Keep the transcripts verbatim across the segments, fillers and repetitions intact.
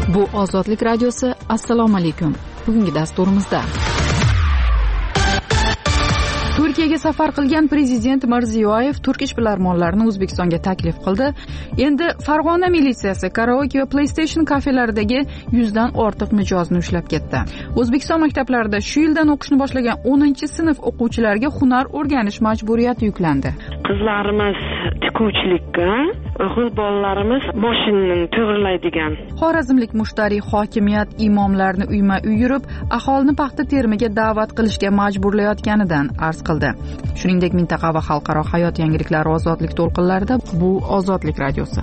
Bu Ozodlik radiosi. Assalomu alaykum. Bugungi dasturimizda Turkiyaga safar qilgan prezident Mirziyoyev turk ishbilarmonlarini O'zbekistonga taklif qildi. Endi Farg'ona militsiyasi karaoke va PlayStation kafelaridagi yuzdan ortiq mijozni ushlab ketdi. O'zbekiston maktablarida shu yildan o'qishni boshlagan o'ninchi sinf o'quvchilariga hunar o'rganish majburiyati yuklandi. Qizlarimiz tikuvchilikka, o'g'il bolalarimiz mashinani to'g'rilaydigan. Xorazmlik mushtariy hokimiyat imomlarni uyma-uy yurib, aholini paxta terimiga da'vat qilishga majburlayotganidan arz qildi. Shuningdek, mintaqa va xalqaro hayot yangiliklari ozodlik to'lqinlarida bu Ozodlik radiosi.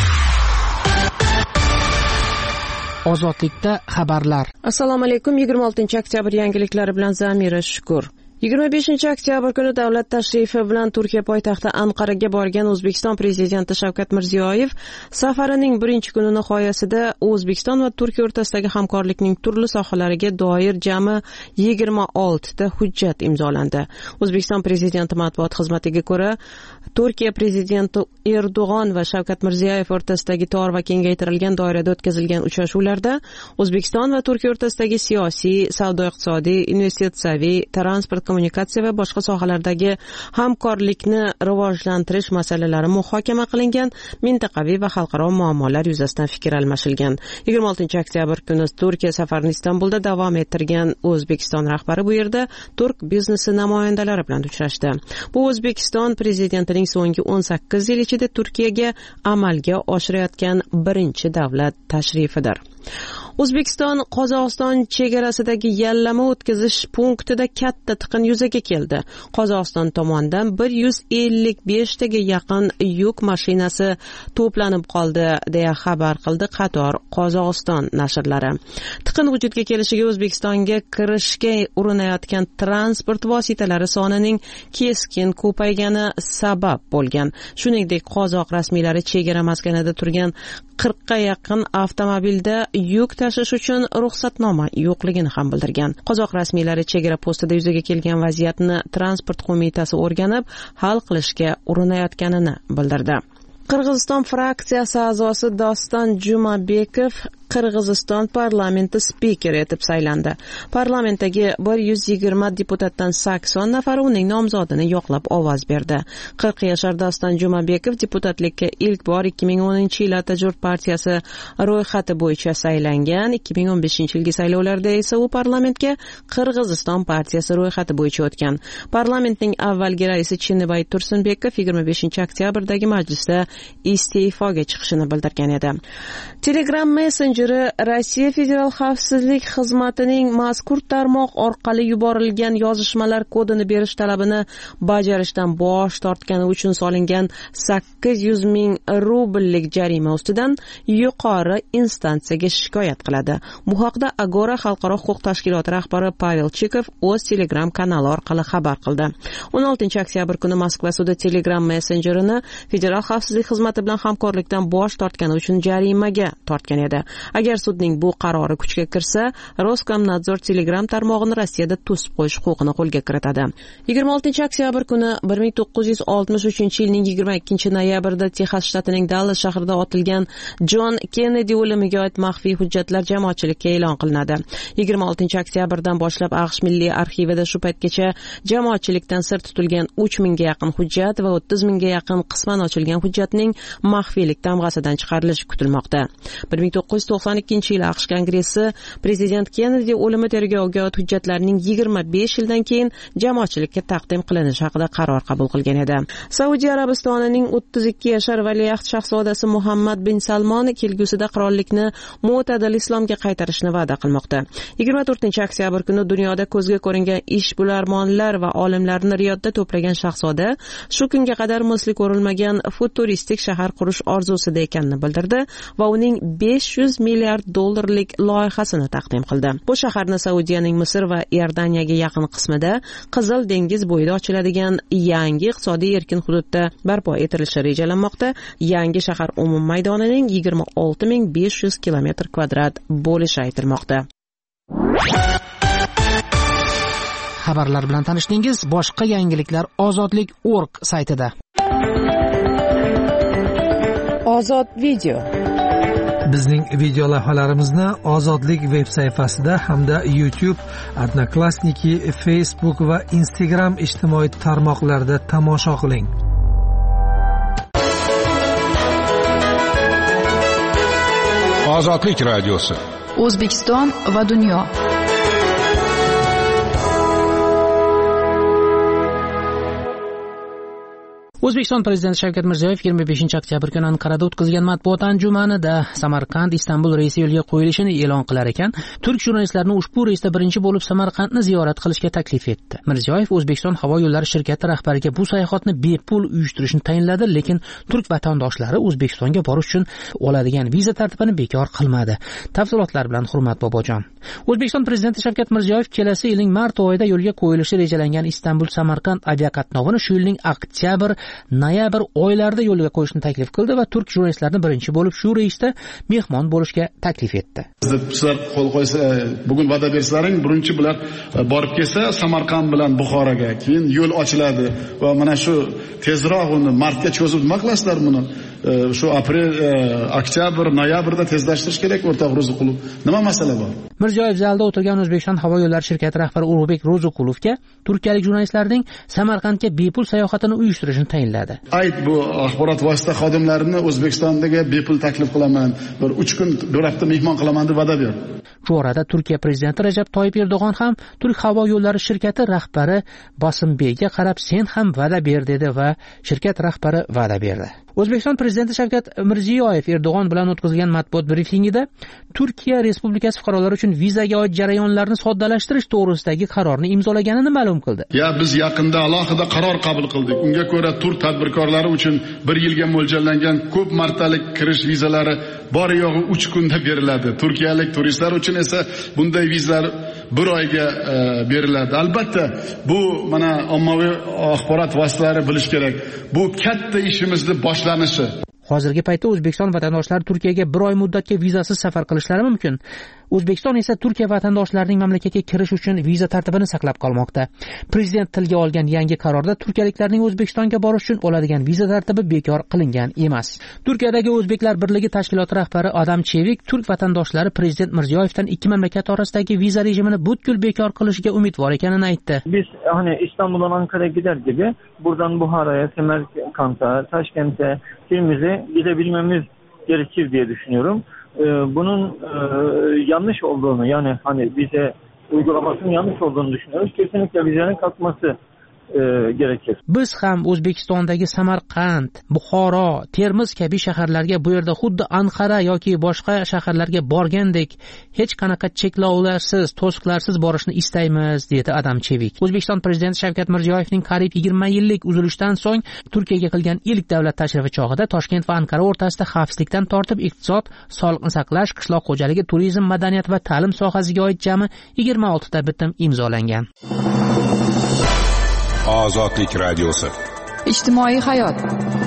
Ozodlikda xabarlar. Assalomu alaykum. yigirma oltinchi oktyabr yangiliklari bilan Zamira Shukur. yigirma beshinchi oktyabr kuni davlat tashrifi bilan Turkiya poytaxti Anqaraga borgan O'zbekiston prezidenti Shavkat Mirziyoyev safarining birinchi kuni nihoyasida O'zbekiston va Turkiya o'rtasidagi hamkorlikning turli sohalariga doir jami yigirma olti ta hujjat imzolandi. O'zbekiston prezidenti matbuot xizmatiga ko'ra, Turkiya prezidenti Erdo'g'on va Shavkat Mirziyoyev o'rtasidagi tor va kengaytirilgan doirada o'tkazilgan uchrashuvlarda O'zbekiston va Turkiya o'rtasidagi siyosiy, savdo-iqtisodiy, investitsiyaviy, transport, kommunikatsiya va boshqa sohalardagi hamkorlikni rivojlantirish masalalari muhokama qilingan, mintaqaviy va xalqaro muammolar yuzasidan fikr almashilgan. yigirma oltinchi oktyabr kuni Turkiya safarini Istanbulda davom ettirgan O'zbekiston rahbari bu yerda turk biznesi namoyandalari bilan uchrashdi. Bu O'zbekiston prezidentining so'nggi o'n sakkiz yil ichida Turkiyaga amalga oshirayotgan birinchi davlat tashrifidir. O'zbekiston Qozog'iston chegarasidagi yallama o'tkazish punktida katta tiqin yuzaga keldi. Qozog'iston tomonidan bir yuz ellik besh taga yaqin yuk mashinasi to'planib qoldi, deya xabar qildi qator Qozog'iston nashrlari. Tiqin vujudga kelishiga O'zbekistonga kirishga urinayotgan transport vositalari sonining keskin ko'paygani sabab bo'lgan. Shuningdek, qozoq rasmiylari chegara maskanida turgan qirqqa yaqin avtomobilda yuk tashish uchun ruxsatnoma yo'qligini ham bildirgan. Qozoq rasmiylari chegara postida yuzaga kelgan vaziyatni transport qo'mitasi o'rganib, hal qilishga urinayotganini bildirdi. Qirg'iziston fraksiyasi a'zosi Doston Jumabekov Qirg'iziston parlamenti spikeri etib saylandi. Parlamentdagi bir yuz yigirma deputatdan sakson nafari uning nomzodini yoqlab ovoz berdi. qirq yashar Doston Jumabekov deputatlikka ilk bor ikki ming o'ninchi yil Atajur partiyasi ro'yxati bo'yicha saylangan. ikki ming o'n beshinchi yilgi saylovlarda esa u parlamentga Qirg'iziston partiyasi ro'yxati bo'yicha o'tgan. Parlamentning avvalgi raisi Chinibay Tursunbekov yigirma beshinchi oktyabrdagi majlisda iste'foga chiqishini bildirgan edi. Telegram Messenger Rossiya Federal xavfsizlik xizmatining mazkur tarmoq orqali yuborilgan yozishmalar kodini berish talabini bajarishdan bosh tortgani uchun solingan sakkiz yuz ming rubllik jarima ustidan yuqori instansiyaga shikoyat qiladi. Bu haqda Agora xalqaro huquq tashkiloti rahbari Pavel Chikov o'z Telegram kanali orqali xabar qildi. o'n oltinchi oktyabr kuni Moskva sudi Telegram messenjerini Federal xavfsizlik xizmati bilan hamkorlikdan bosh tortgani uchun jarimaga tortgan edi. Agar sudning bu qarori kuchga kirsa, Roskomnadzor Telegram tarmog'ini Rossiyada to'sib qo'yish huquqini qo'lga kiritadi. yigirma oltinchi oktyabr kuni bir ming to'qqiz yuz oltmish uchinchi yilning yigirma ikkinchi noyabrida Texas shtatining Dallas shahrida otilgan John Kennedy o'limiga oid maxfiy hujjatlar jamoatchilikka e'lon qilinadi. yigirma oltinchi oktyabrdan boshlab AQSh Milliy arxivida shu paytgacha jamoatchilikdan sir tutilgan uch mingga yaqin hujjat va o'ttiz mingga yaqin qisman ochilgan hujjatning maxfiylik tamg'asidan chiqarilishi kutilmoqda. bir ming to'qqiz yuz to'qson ikkinchi yil AQSh Kongressi prezident Kennedy o'limi tergoviga oid hujjatlarining yigirma besh yildan keyin jamoatchilikka taqdim qilinishi haqida qaror qabul qilgan edi. Saudiya Arabistonining o'ttiz ikki yashar valiahd shahzodasi Muhammad bin Salmon kelgusida qirollikni mo'tadil islomga qaytarishni va'da qilmoqda. yigirma to'rtinchi oktyabr kuni dunyoda ko'zga ko'ringan ishbilarmonlar va olimlarni Riyodda to'plagan shahzoda shu kunga qadar misli ko'rilmagan futuristik shahar qurish orzusida ekanini bildirdi va uning besh yuz milliard dollarlik loyihasini taqdim qildi. Bu shaharni Saudiyaning Misr va Iordaniyaga yaqin qismida Qizil dengiz bo'yida ochiladigan yangi iqtisodiy erkin hududda barpo etilishi rejalanmoqda. Yangi shahar umum maydonining yigirma olti ming besh yuz kilometr kvadrat bo'lishi aytilmoqda. Xabarlar bilan tanishdingiz. Boshqa yangiliklar ozodlik nokta org saytida. Ozod video. Bizning video lavhalarimizni Ozodlik veb sayfasida hamda YouTube, Odnoklassniki, Facebook va Instagram ijtimoiy tarmoqlarida tomosha qiling. Ozodlik radiosi. O'zbekiston va dunyo. O'zbekiston prezidenti Shavkat Mirziyoyev yigirma beshinchi oktyabr kuni Anqarada o'tkazilgan matbuot anjumanida Samarqand Istanbul reysi yo'lga qo'yilishini e'lon qilar ekan, turk jurnalistlarini ushbu reysda birinchi bo'lib Samarqandni ziyorat qilishga taklif etdi. Mirziyoyev O'zbekiston havo yo'llari shirkati rahbariga bu sayohatni bepul uyushtirishni tayinladi, lekin turk vatandoshlari O'zbekistonga borish uchun oladigan viza tartibini bekor qilmadi. Tafsilotlar bilan Hurmat Bobojon. O'zbekiston prezidenti Shavkat Mirziyoyev kelasi yilning mart oyida yo'lga qo'yilishi rejalangan Istanbul-Samarqand aviaqatnovini shu yilning oktyabr noyabr oylarida yo'lga qo'yishni taklif qildi va turk jurnalistlarini birinchi bo'lib shu reysda mehmon bo'lishga taklif etdi. Sizlar qo'l qo'ysa, bugun va'da bersalaring, birinchi bular borib kelsa Samarqand bilan Buxoroga, keyin yo'l ochiladi va mana shu tezroq uni martga cho'zib nima qilasizlar buni? Shu aprel, oktyabr, noyabrda tezlashtirish kerak, o'rtoq Ro'ziqulov. Nima masala bor? Mirziyoyev zalda o'tirgan O'zbekiston havo yo'llari shirkati rahbari Ulug'bek Ro'ziqulovga turkiyalik jurnalistlarning Samarqandga bepul sayohatini uyushtirishni tayinladi. Ayt bu axborot vosita xodimlarini O'zbekistondagi bepul taklif qilaman, bir uch kun Do'rabda mehmon qilaman deb va'da berdi. Shu orada Turkiya prezidenti Rajab Toyyib Erdo'g'on ham Turk havo yo'llari shirkati rahbari Bosimbekga qarab sen ham va'da ber dedi va shirkat rahbari va'da berdi. O'zbekiston prezidenti Shavkat Mirziyoyev Erdo'g'on bilan o'tkazilgan matbuot brifingida Turkiya Respublikasi fuqarolari uchun vizaga oid jarayonlarni soddalashtirish to'g'risidagi qarorni imzolaganini ma'lum qildi. Ya biz yaqinda alohida qaror qabul qildik. Unga ko'ra turk tadbirkorlari uchun bir yilga mo'ljallangan ko'p martalik kirish vizalari bor yo'g'i uch kunda beriladi. Turkiyalik turistlar uchun esa bunday vizalar bir oyga e, beriladi. Albatta bu mana ommaviy axborot vositalari bilish kerak. Bu katta ishimizni boshlanishi. Hozirgi paytda O'zbekiston vatandoshlari Turkiyaga bir oy muddatga vizasiz safar qilishlari mumkin. O'zbekiston esa Turkiya vatandoshlarining mamlakatga kirish uchun viza tartibini saqlab qolmoqda. Prezident tilga olgan yangi qarorda turkiyaliklarning O'zbekistonga borish uchun oladigan viza tartibi bekor qilingan emas. Turkiyadagi O'zbeklar birligi tashkiloti rahbari Adam Chevik turk vatandoshlari prezident Mirziyoyevdan ikki mamlakat orasidagi viza rejimini butkul bekor qilishiga umidvor ekanini aytdi. Biz hani İstanbul'dan Ankara'ya gider gibi buradan Buhara'ya, Semerkant'a, Taşkent'e, Tirmiz'e gidebilmemiz gerekir diye düşünüyorum. Bunun e, yanlış olduğunu, yani hani bize uygulamasının yanlış olduğunu düşünüyoruz. Kesinlikle vizenin kalkması e, gerekir. Biz ham O'zbekistondagi Samarqand, Buxoro, Termiz kabi shaharlarga bu yerda xuddi Anqara yoki boshqa shaharlarga borgandek hech qanaqa cheklovlarsiz, to'siqlarsiz borishni istaymiz, dedi Adam Chevik. O'zbekiston prezidenti Shavkat Mirziyoyevning qariyb yigirma yillik uzilishdan so'ng Turkiyaga qilgan ilk davlat tashrifi chog'ida Toshkent va Anqara o'rtasida xavfsizlikdan tortib iqtisod, sog'liqni saqlash, qishloq xo'jaligi, turizm, madaniyat va ta'lim sohasiga oid jami yigirma oltita bitim imzolangan. Ozodlik radiosi. Ijtimoiy hayot.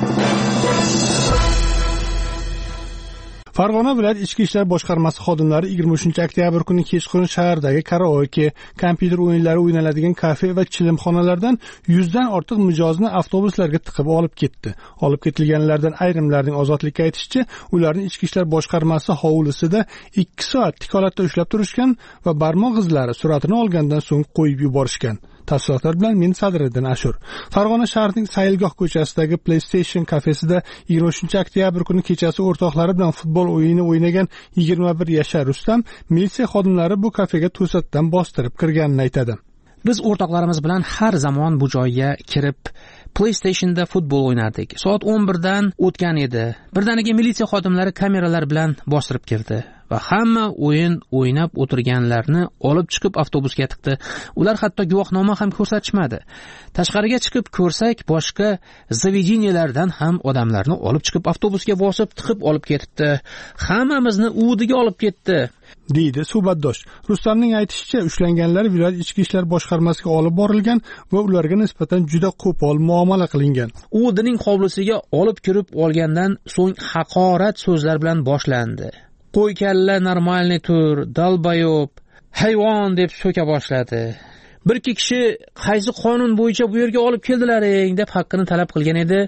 Farg'ona viloyat ichki ishlar boshqarmasi xodimlari yigirma uchinchi oktyabr kuni kechqurun shahardagi karaoke, kompyuter o'yinlari o'ynaladigan kafe va chilimxonalardan yuzdan ortiq mijozni avtobuslarga tiqib olib ketdi. Olib ketilganlardan ayrimlarining ozodlikka aytishicha, ularni ichki ishlar boshqarmasi hovlisida ikki soat tik holatda ushlab turishgan va barmoq izlari suratini olgandan so'ng qo'yib yuborishgan. Tafsilotlar bilan men Sadriddin Ashur. Farg'ona shahrining Sayilgoh ko'chasidagi PlayStation kafesida yigirma uchinchi oktyabr kuni kechasi o'rtoqlari bilan futbol o'yini o'ynagan yigirma bir yashar Rustam militsiya xodimlari bu kafega to'satdan bostirib kirganini aytadi. Biz o'rtoqlarimiz bilan har zamon bu joyga kirib PlayStationda futbol o'ynardik. Soat o'n birdan o'tgan edi. Birdaniga militsiya xodimlari kameralar bilan bostirib kirdi va hamma o'yin o'ynab o'tirganlarni olib chiqib avtobusga tiqdi. Ular hatto guvohnoma ham ko'rsatishmadi. Tashqariga chiqib ko'rsak, boshqa zavedeniyalardan ham odamlarni olib chiqib avtobusga bosib tiqib olib ketibdi. Hammamizni uviga olib ketdi, deydi suhbatdosh. Rustamning aytishicha, ushlanganlar viloyat ichki ishlar boshqarmasiga olib borilgan va ularga nisbatan juda qo'pol muomala qilingan. Uvining hovlisiga olib kirib olgandan so'ng haqorat so'zlar bilan boshlandi. Qo'y kalla normalniy tur, dalbayob, hayvon deb so'ka boshladi. Bir ikki kishi qaysi qonun bo'yicha bu yerga olib keldilaring deb haqqini talab qilgan edi.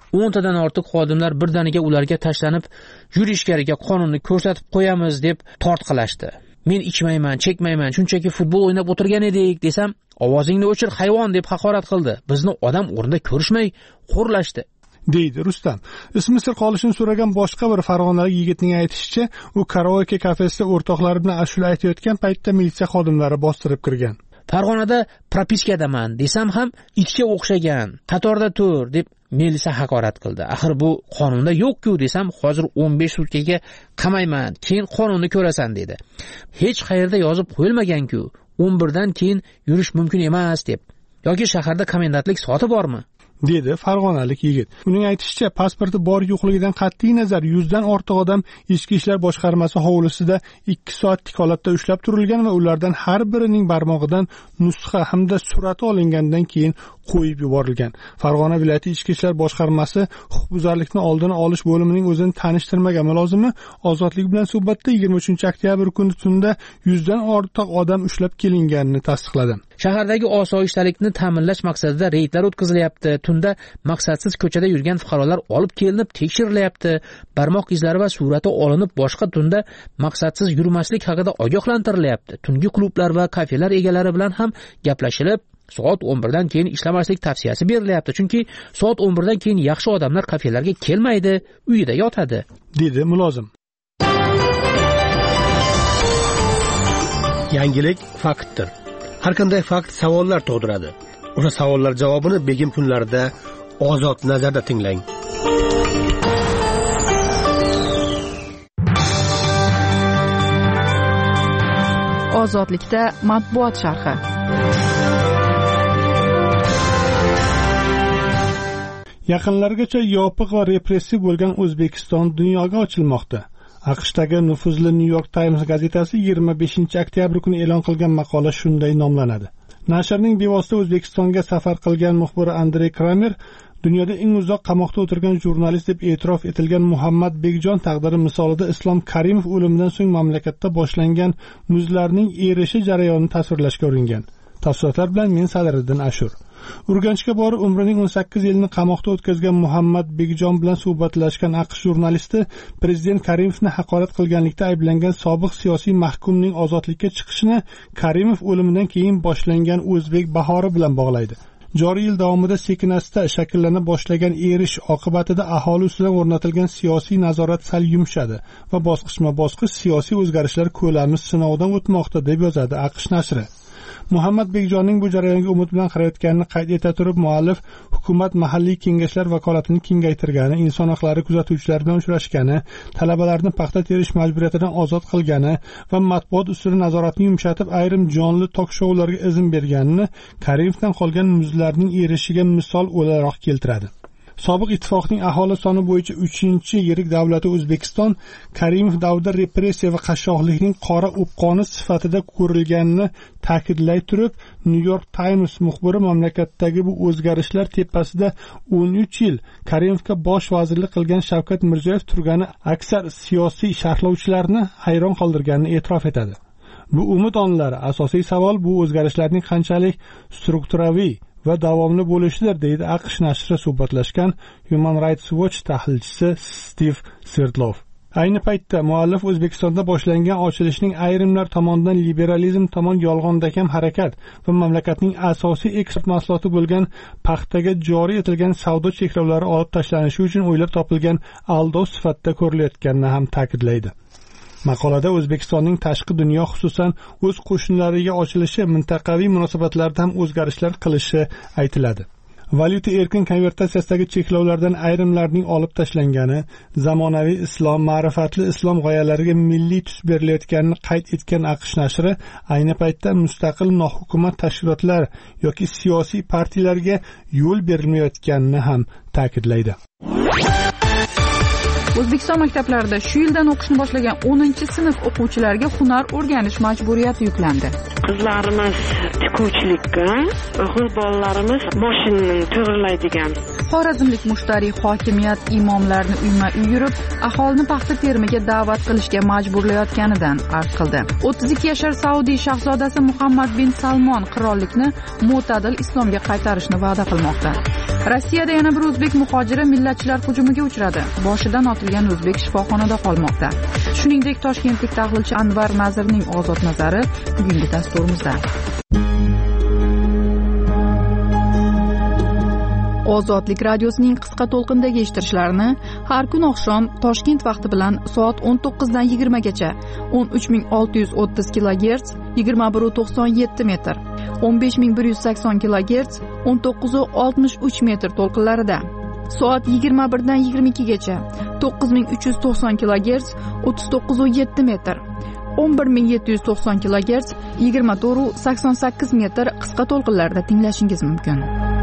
o'ntadan ortiq xodimlar birdaniga ularga tashlanib, yur ichkariga, qonunni ko'rsatib qo'yamiz deb tortqilashdi. Men ichmayman, chekmayman, shunchaki futbol o'ynab o'tirgan edik desam, ovozingni o'chir hayvon deb haqorat qildi. Bizni odam o'rnida ko'rishmay xo'rlashdi, deydi Rustam. Ismi sir qolishini so'ragan boshqa bir farg'onalik yigitning aytishicha, u karaoke kafesida o'rtoqlari bilan ashula aytayotgan paytda militsiya xodimlari bostirib kirgan. Farg'onada propiskadaman desam ham itga o'xshagan, qatorda tur deb militsiya haqorat qildi. Axir bu qonunda yo'q-ku desam, hozir o'n besh sutkaga qamayman, keyin qonunni ko'rasan dedi. Hech qayerda yozib qo'yilmagan-ku, o'n birdan keyin yurish mumkin emas deb. Yoki shaharda komendantlik soati bormi? dedi farg'onalik yigit. Uning aytishicha, pasporti bor yo'qligidan qat'iy nazar yuzdan ortiq odam Ichki ishlar boshqarmasi hovlisida ikki soatlik holatda ushlab turilgan va ulardan har birining barmog'idan nusxa hamda surati olingandan keyin qo'yib yuborilgan. Farg'ona viloyati Ichki ishlar boshqarmasi huquqbuzarlikni oldini olish bo'limining o'zini tanishtirmagan mulozimi Ozodlik bilan suhbatda yigirma uchinchi oktyabr kuni tunda yuzdan ortiq odam ushlab kelinganini tasdiqladi. Shahardagi osoyishtalikni ta'minlash maqsadida reydlar o'tkazilyapti. Tunda maqsadsiz ko'chada yurgan fuqarolar olib kelinib tekshirilyapti. Barmoq izlari va surati olinib boshqa tunda maqsadsiz yurmaslik haqida ogohlantirilyapti. Tungi klublar va kafelar egalari bilan ham gaplashilib, soat o'n birdan keyin ishlamaslik tavsiyasi berilyapti. Chunki soat o'n birdan keyin yaxshi odamlar kafelarga kelmaydi, uyida yotadi, dedi mulozim. Yangilik faktdir. Har qanday fakt savollar tug'diradi. O'sha savollar javobini begim kunlarida Ozod nazarda tinglang. Ozodlikda matbuot sharhi. Yaqinlargacha yopiq va repressiv bo'lgan O'zbekiston dunyoga ochilmoqda. AQShdagi nufuzli New York Times gazetasi yigirma beshinchi oktyabr kuni e'lon qilgan maqola shunday nomlanadi. Nashrning bevosita O'zbekistonga safar qilgan muxbiri Andrey Kramer dunyoda eng uzoq qamoqda o'tirgan jurnalist deb e'tirof etilgan Muhammad Bekjon taqdiri misolida Islom Karimov o'limidan so'ng mamlakatda boshlangan muzlarning erishi jarayonini tasvirlashga uringan. Tafsilotlar bilan men Sadriddin Ashur. Urganchga borib umrining o'n sakkiz yilini qamoqda o'tkazgan Muhammad Bekjon bilan suhbatlashgan AQSh jurnalisti prezident Karimovni haqorat qilganlikda ayblangan sobiq siyosiy mahkumning ozodlikka chiqishini Karimov o'limidan keyin boshlangan o'zbek bahori bilan bog'laydi. Joriy yil davomida sekin-asta shakllana boshlagan erish oqibatida aholi ustidan o'rnatilgan siyosiy nazorat sal yumshadi va bosqichma-bosqich siyosiy o'zgarishlar ko'lami sinovdan o'tmoqda deb yozadi AQSh nashri. Muhammad Bekjonning bu jarayonga umid bilan qarayotganini qayd eta turib, muallif hukumat mahalliy kengashlar vakolatini kengaytirgani, inson huquqlari kuzatuvchilari bilan uchrashgani, talabalarni paxta terish majburiyatidan ozod qilgani va matbuot ustidan nazoratni yumshatib, ayrim jonli tok-shoularga izn berganini Karimovdan qolgan muzlarning erishiga misol o'laroq keltiradi. Sobiq ittifoqning aholi soni bo'yicha uchinchi yirik davlati O'zbekiston Karimov davrida repressiya va qashshoqlikning qora o'pqoni sifatida ko'rilganini ta'kidlay turib, New York Times muxbiri mamlakatdagi bu o'zgarishlar tepasida o'n uch yil Karimovga bosh vazirlik qilgan Shavkat Mirziyoyev turgani aksar siyosiy sharhlovchilarni hayron qoldirganini e'tirof etadi. Bu umid onlari. Asosiy savol bu o'zgarishlarning qanchalik strukturaviy va davomli bo'lishidir, deydi AQSh nashri suhbatlashgan Human Rights Watch tahlilchisi Steve Serdlov. Ayni paytda muallif O'zbekistonda boshlangan ochilishning ayrimlar tomonidan liberalizm tomon yolg'ondakam harakat va mamlakatning asosiy eksport mahsuloti bo'lgan paxtaga joriy etilgan savdo cheklovlari olib tashlanishi uchun o'ylab topilgan aldov sifatida ko'rilayotganini ham ta'kidlaydi. Maqolada O'zbekistonning tashqi dunyo, xususan o'z qo'shnilariga ochilishi, mintaqaviy munosabatlarda ham o'zgarishlar qilishi aytiladi. Valyuta erkin konvertatsiyasidagi cheklovlardan ayrimlarning olib tashlangani, zamonaviy islom, ma'rifatli islom g'oyalariga milliy tus berilayotganini qayd etgan AQSh nashri ayni paytda mustaqil nohukumat tashkilotlar yoki siyosiy partiyalarga yo'l berilmayotganini ham ta'kidlaydi. O'zbekiston maktablarida shu yildan o'qishni boshlagan o'ninchi sinf o'quvchilariga hunar o'rganish majburiyati yuklandi. qizlarimiz tikuvchilikka, o'g'il bolalarimiz mashinani to'g'rilaydigan. Xorazmlik mushtariy hokimiyat imomlarni uyma-uy yurib, aholini paxta terimiga da'vat qilishga majburlayotganidan arz qildi. o'ttiz ikki yashar Saudiya shahzodasi Muhammad bin Salmon qirollikni mo'tadil islomga qaytarishni va'da qilmoqda. Rossiyada yana bir o'zbek muhojiri millatchilar hujumiga uchradi. Boshidan otilgan o'zbek shifoxonada qolmoqda. Shuningdek, toshkentlik tahlilchi Anvar Nazirning ozod nazari bugungi dasturimizda. Ozodlik radiosining qisqa to'lqindagi eshittirishlarini har kun oqshom Toshkent vaqti bilan soat o'n to'qqiz dan yigirma gacha o'n uch ming olti yuz o'ttiz kilogerts yigirma bir nuqta to'qson yetti metr, o'n besh ming bir yuz sakson kilogerts o'n to'qqiz nuqta oltmish uch metr to'lqinlarida, soat yigirma bir dan yigirma ikki gacha to'qqiz ming uch yuz to'qson kilogerts o'ttiz to'qqiz nuqta yetti metr, o'n bir ming yetti yuz to'qson kilogerts yigirma to'rt nuqta sakson sakkiz metr qisqa to'lqinlarda tinglashingiz mumkin.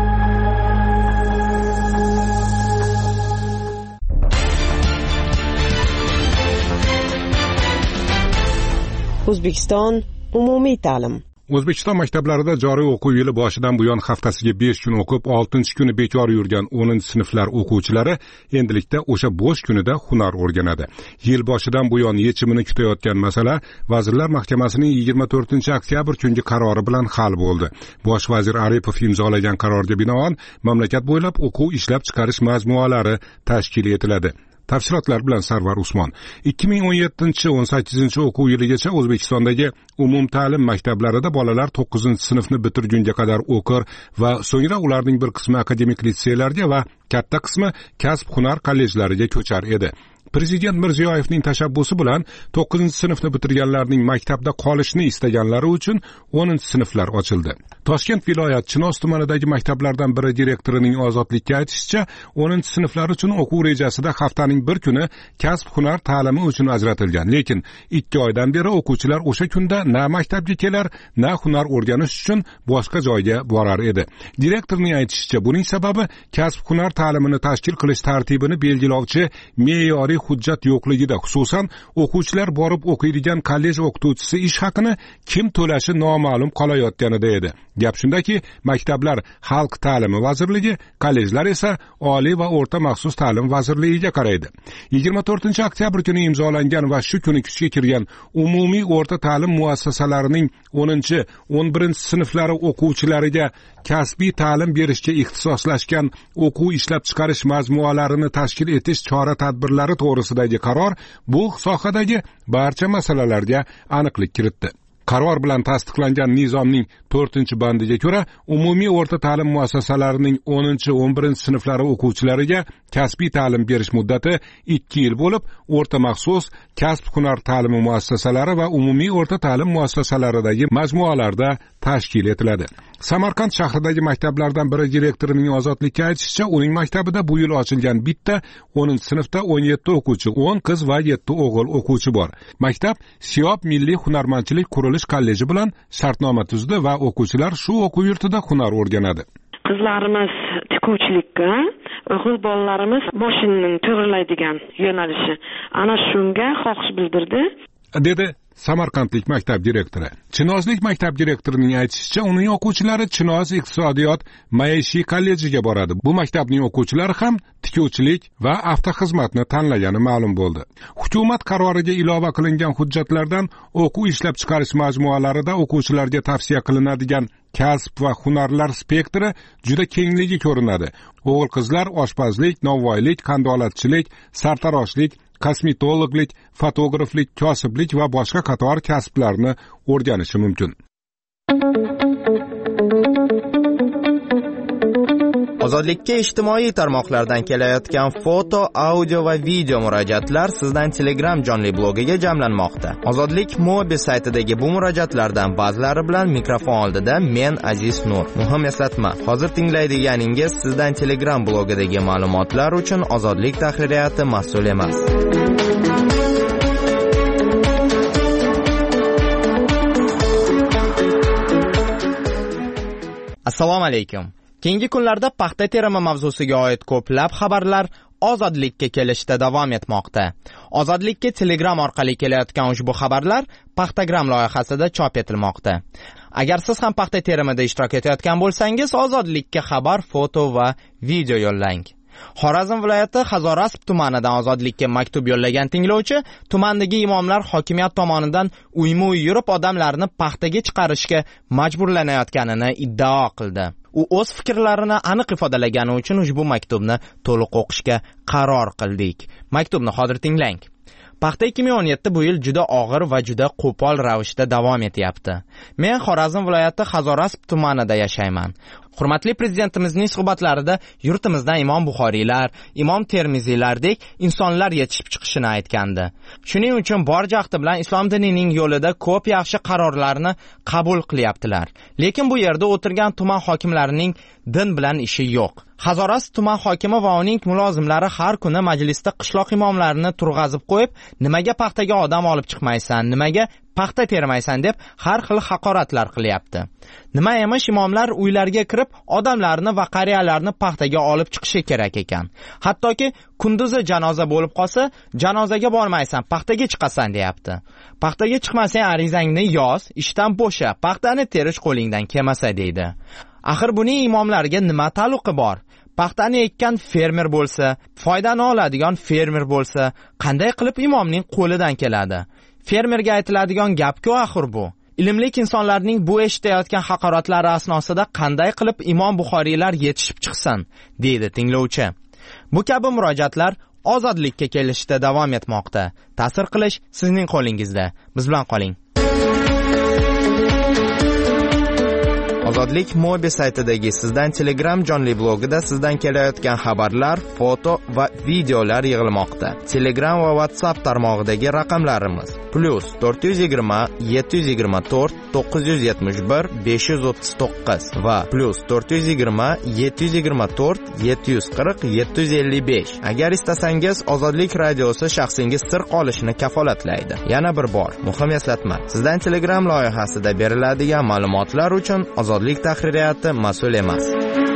O'zbekiston umumiy ta'lim. O'zbekiston maktablarida joriy o'quv yili boshidan buyon haftasiga besh kun o'qib, oltinchi kuni bekor yurgan o'ninchi sinflar o'quvchilari endilikda o'sha bo'sh kunida hunar o'rganadi. Yil boshidan buyon yechimini kutayotgan masala Vazirlar Mahkamasining yigirma to'rtinchi oktyabr kungi qarori bilan hal bo'ldi. Bosh vazir Aripov imzolagan qarorga binoan mamlakat bo'ylab o'quv ishlab chiqarish majmualari tashkil etiladi. Tafsilotlar bilan Sarvar Usmon. ikki ming o'n yettinchi o'n sakkizinchi o'quv yiligacha O'zbekistondagi umumta'lim maktablarida bolalar to'qqizinchi sinfni bitirgunga qadar o'qir va so'ngra ularning bir qismi akademik litseylarga va katta qismi kasb-hunar kollejlariga ko'char edi. Prezident Mirziyoyevning tashabbusi bilan to'qqizinchi sinfni bitirganlarning maktabda qolishni istaganlari uchun o'ninchi sinflar ochildi. Toshkent viloyat Chinoz tumanidagi maktablardan biri direktorining ozodlikka aytishicha, o'ninchi sinflar uchun o'quv rejasida haftaning bir kuni kasb-hunar ta'limi uchun ajratilgan, lekin ikki oydan beri o'quvchilar o'sha kunda na maktabga kelar, na hunar o'rganish uchun boshqa joyga borar edi. Direktorning aytishicha, buning sababi kasb-hunar ta'limini tashkil qilish tartibini belgilovchi me'yoriy hujjat yo'qligida, xususan o'quvchilar borib o'qiydigan kollej o'qituvchisi ish haqini kim to'lashi noma'lum qolayotganida edi. Gap shundaki, maktablar Xalq ta'limi vazirligi, kollejlar esa Oliy va o'rta maxsus ta'lim vazirligiga qaraydi. yigirma to'rtinchi oktyabr kuni imzolangan va shu kuni kuchga kirgan umumiy o'rta ta'lim muassasalarining o'ninchi o'n birinchi sinflari o'quvchilariga kasbiy ta'lim berishga ixtisoslashgan o'quv ishlab chiqarish majmualarini tashkil etish chora-tadbirlari to'g'risidagi qaror bu sohadagi barcha masalalarga aniqlik kiritdi. Qaror bilan tasdiqlangan nizomning to'rtinchi bandiga ko'ra, umumiy o'rta ta'lim muassasalarining o'ninchi o'n birinchi sinflari o'quvchilariga kasbiy ta'lim berish muddati ikki yil bo'lib, o'rta maxsus, kasb-hunar ta'limi muassasalari va umumiy o'rta ta'lim muassasalaridagi majmualarda tashkil etiladi. Samarqand shahridagi maktablardan biri direktorining ozodlikka aytishicha, uning maktabida bu yil ochilgan bitta o'ninchi sinfda o'n yetti o'quvchi, o'n qiz va yetti o'g'il o'quvchi bor. Maktab Siyob milliy hunarmandchilik qurilish kolleji bilan shartnoma tuzdi va o'quvchilar shu o'quv yurtida hunar o'rganadi. Qizlarimiz tikuvchilikka, o'g'il bolalarimiz mashinani to'g'rilaydigan yo'nalishi. Ana shunga xohish bildirdi, dedi Samarqandlik maktab direktori. Chinozlik maktab direktorining aytishicha, uning o'quvchilari Chinoz iqtisodiyot maishiy kollejiga boradi. Bu maktabning o'quvchilari ham tikuvchilik va avtoxizmatni tanlagani ma'lum bo'ldi. Hukumat qaroriga ilova qilingan hujjatlardan o'quv ishlab chiqarish majmualarida o'quvchilarga tavsiya qilinadigan kasb va hunarlar spektri juda kengligi ko'rinadi. O'g'il-qizlar oshpazlik, novvoylik, qandolatchilik, sartaroshlik, kosmetologlik, fotograflik, kosiblik va boshqa qator kasblarni o'rganishi mumkin. Ozodlikka ijtimoiy tarmoqlardan kelayotgan foto, audio va video murojaatlar sizdan Telegram jonli blogiga jamlanmoqda. Ozodlik Mobi saytidagi bu murojaatlardan ba'zilari bilan mikrofon oldida men Aziz Nur. Muhim eslatma, hozir tinglaydiganingiz sizdan Telegram blogidagi ma'lumotlar uchun Ozodlik tahririyati mas'ul emas. Assalomu alaykum. Keyingi kunlarda paxta terimi mavzusiga oid ko'plab xabarlar ozodlikka kelishda davom etmoqda. Ozodlikka Telegram orqali kelayotgan ushbu xabarlar Paxtagram loyihasida chop etilmoqda. Agar siz ham paxta terimida ishtirok etayotgan bo'lsangiz, ozodlikka xabar, foto va video yo'llang. Xorazm viloyati Hazorasp tumanidan ozodlikka maktub yo'llagan tinglovchi tumandagi imomlar hokimiyat tomonidan uyma-uy yurib odamlarni paxtaga chiqarishga majburlanayotganini iddao qildi. U o'z fikrlarini aniq ifodalagani uchun ushbu maktubni to'liq o'qishga qaror qildik. Maktubni hozir tinglang. Paxta ikki ming o'n yetti bu yil juda og'ir va juda qo'pol ravishda davom etyapti. Men Xorazm viloyati Hazorasp tumanida yashayman. Hurmatli prezidentimizning suhbatlarida yurtimizdan imom Buxoriylar, imom Termiziylardek insonlar yetishib chiqishini aytgandi. Shuning uchun bor jahdi bilan islom dinining yo'lida ko'p yaxshi qarorlarni qabul qilyaptilar. Lekin bu yerda o'tirgan tuman hokimlarining din bilan ishi yo'q. Hazoras tuman hokimi va uning mulozimlari har kuni majlisda qishloq imomlarini turg'azib qo'yib, nimaga paxtaga odam olib chiqmaysan, nimaga paxta termaysan deb har xil haqoratlar qilyapti. Nima emish imomlar uylarga kirib odamlarni va qariyalarni paxtaga olib chiqishi kerak ekan. Hattoki kunduzi janoza bo'lib qolsa, janozaga bormaysan, paxtaga chiqasan deyapti. Paxtaga chiqmasang arizangni yoz, ishdan bo'sha, paxtani terish qo'lingdan kelmasa deydi. Axir buning imomlarga nima ta'lluqi bor? Paxtani ekkan fermer bo'lsa, foydani oladigan fermer bo'lsa, qanday qilib imomning qo'lidan keladi? Fermerga aytiladigan gap-ku axir bu. Ilmlik insonlarning bu eshitayotgan haqoratlari asnosida qanday qilib imom Buxoriylar yetishib chiqsin, deydi tinglovchi. Bu kabi murojaatlar ozodlikka kelishda davom etmoqda. Ta'sir qilish sizning qo'lingizda. Biz bilan qoling. Ozodlik Mobi saytidagi sizdan Telegram jonli blogida sizdan kelayotgan xabarlar, foto va videolar yig'ilmoqda. Telegram va WhatsApp tarmog'idagi raqamlarimiz plus to'rt yuz yigirma yetti yuz yigirma to'rt to'qqiz yuz yetmish bir besh yuz o'ttiz to'qqiz va plus to'rt yuz yigirma yetti yuz yigirma to'rt yetti yuz qirq yetti yuz ellik besh. Agar istasangiz Ozodlik radiosi shaxsingiz sir qolishini kafolatlaydi. Yana bir bor muhim eslatma. Sizdan Telegram loyihasida beriladigan ma'lumotlar uchun Ozodlik tahririyati mas'ul emas.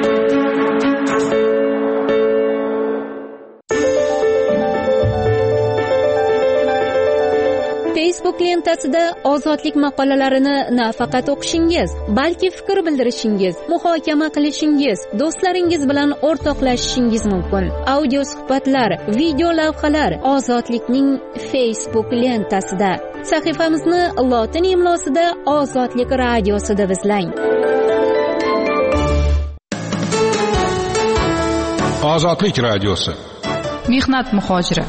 Facebook lentasida ozodlik maqolalarini nafaqat o'qishingiz, balki fikr bildirishingiz, muhokama qilishingiz, do'stlaringiz bilan o'rtoqlashishingiz mumkin. Audio suhbatlar, video lavhalar Ozodlikning Facebook lentasida. Sahifamizni lotin imlosida Ozodlik radiosida izlang. Ozodlik radiosi. Mehnat muhojiri.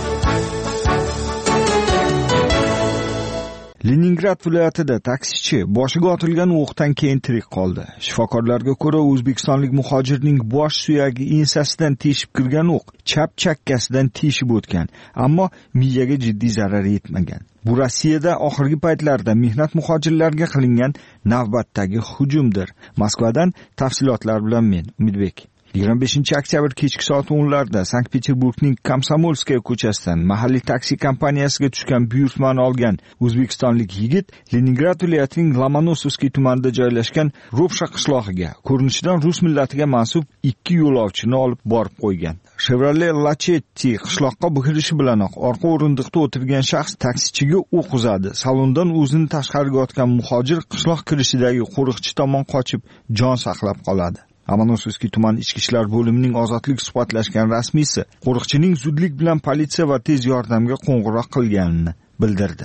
Leningrad viloyatida taksichi boshiga otilgan o'qdan keyin tirik qoldi. Shifokorlarga ko'ra, o'zbekistonlik muhojirning bosh suyagi ensasidan teshib kirgan o'q chap chakkasidan teshib o'tgan, ammo miyaga jiddiy zarar yetmagan. Bu Rossiyada oxirgi paytlarda mehnat muhojirlarga qilingan navbatdagi hujumdir. Moskvadan tafsilotlar bilan men Umidbek. yigirma beshinchi oktyabr kechki soat o'nlarda Sankt-Peterburgning Komsomolskaya ko'chasidan mahalliy taksi kompaniyasiga tushgan buyurtmani olgan o'zbekistonlik yigit Leningrad viloyatining Lomonosovskiy tumanida joylashgan Ropsha qishlog'iga ko'rinishidan rus millatiga mansub ikki yo'lovchini olib borib qo'ygan. Chevrolet Lachetti qishloqqa kirishi bilanoq orqa o'rindiqda o'tirgan shaxs taksichiga o'q uzadi. Salondan o'zini tashqariga otgan muhojir qishloq kirishidagi qo'riqchi tomon qochib jon saqlab qoladi. Lomonosovskiy tuman ichki ishlar bo'limining ozodlik suhbatlashgan rasmiysi qo'riqchining zudlik bilan politsiya va tez yordamga qo'ng'iroq qilganini bildirdi.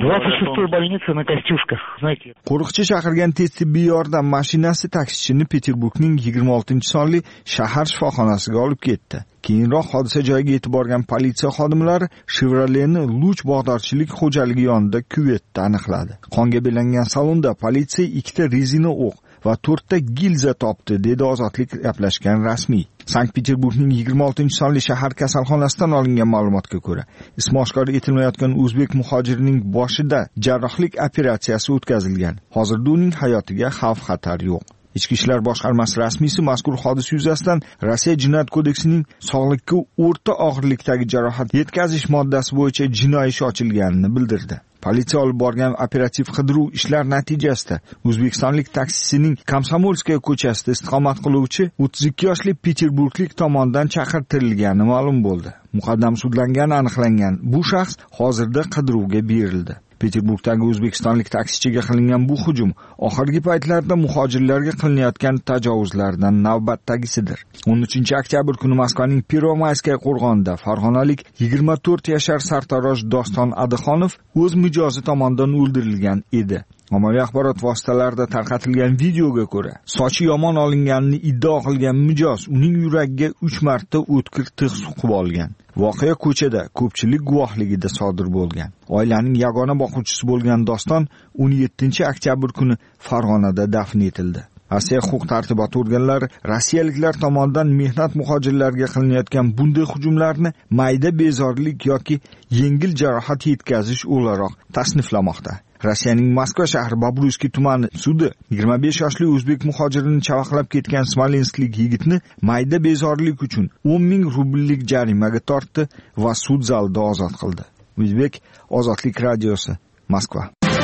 Qo'riqchi chaqirgan tez tibbiy yordam mashinasi taksichini Peterburgning yigirma oltinchi sonli shahar shifoxonasiga olib ketdi. Keyinroq hodisa joyiga yetib borgan politsiya xodimlari Chevroletni Luch bog'dorchilik xo'jaligi yonida kuvetda aniqladi. Qonga belangan salonda politsiya ikkita rezina o'q va to'rtta gilza topdi, dedi ozodlik gaplashgan rasmiy. Sankt-Peterburgning yigirma oltinchi sonli shahar kasalxonasidan olingan ma'lumotga ko'ra, ismi oshkor etilmayotgan o'zbek muhojirining boshida jarrohlik operatsiyasi o'tkazilgan. Hozirda uning hayotiga xavf-xatar yo'q. Ichki ishlar boshqarmasi rasmiysi mazkur hodisa yuzasidan Rossiya jinoyat kodeksining sog'liqqa o'rta og'irlikdagi jarohat yetkazish moddasi bo'yicha jinoiy ish ochilganini bildirdi. Politsiya olib borgan operativ qidiruv ishlar natijasida o'zbekistonlik taksisining Komsomolskaya ko'chasida istiqomat qiluvchi o'ttiz ikki yoshli peterburglik tomonidan chaqirtirilgani ma'lum bo'ldi. Muqaddam sudlangani aniqlangan bu shaxs hozirda qidiruvga berildi. Peterburgdagi o'zbekistonlik taksichiga qilingan bu hujum oxirgi paytlarda muhojirlarga qilinayotgan tajovuzlardan navbatdagisidir. o'n uchinchi oktyabr kuni Moskvaning Piromayskaya qo'rg'onida farg'onalik yigirma to'rt yashar sartarosh Doston Adixonov o'z mijozi tomonidan o'ldirilgan edi. Ommaviy axborot vositalarida tarqatilgan videoga ko'ra, sochi yomon olinganini iddao qilgan mijoz uning yuragiga uch marta o'tkir tig' suqib olgan. Voqea ko'chada ko'pchilik guvohligida sodir bo'lgan. Oilaning yagona boquvchisi bo'lgan Doston o'n yettinchi oktyabr kuni Farg'onada dafn etildi. Rossiya huquq-tartibot organlari rossiyaliklar tomonidan mehnat muhojirlarga qilinayotgan bunday hujumlarni mayda bezorilik yoki yengil jarohat yetkazish o'laroq tasniflamoqda. Rossiyaning Moskva shahri Bobruйskiy tumani sudi yigirma besh yoshli o'zbek muhojirini chavaqlab ketgan smolensklik yigitni mayda bezorilik uchun o'n ming rubllik jarimaga tortdi va sud zalida ozod qildi. O'zbek Ozodlik radiosi, Moskva.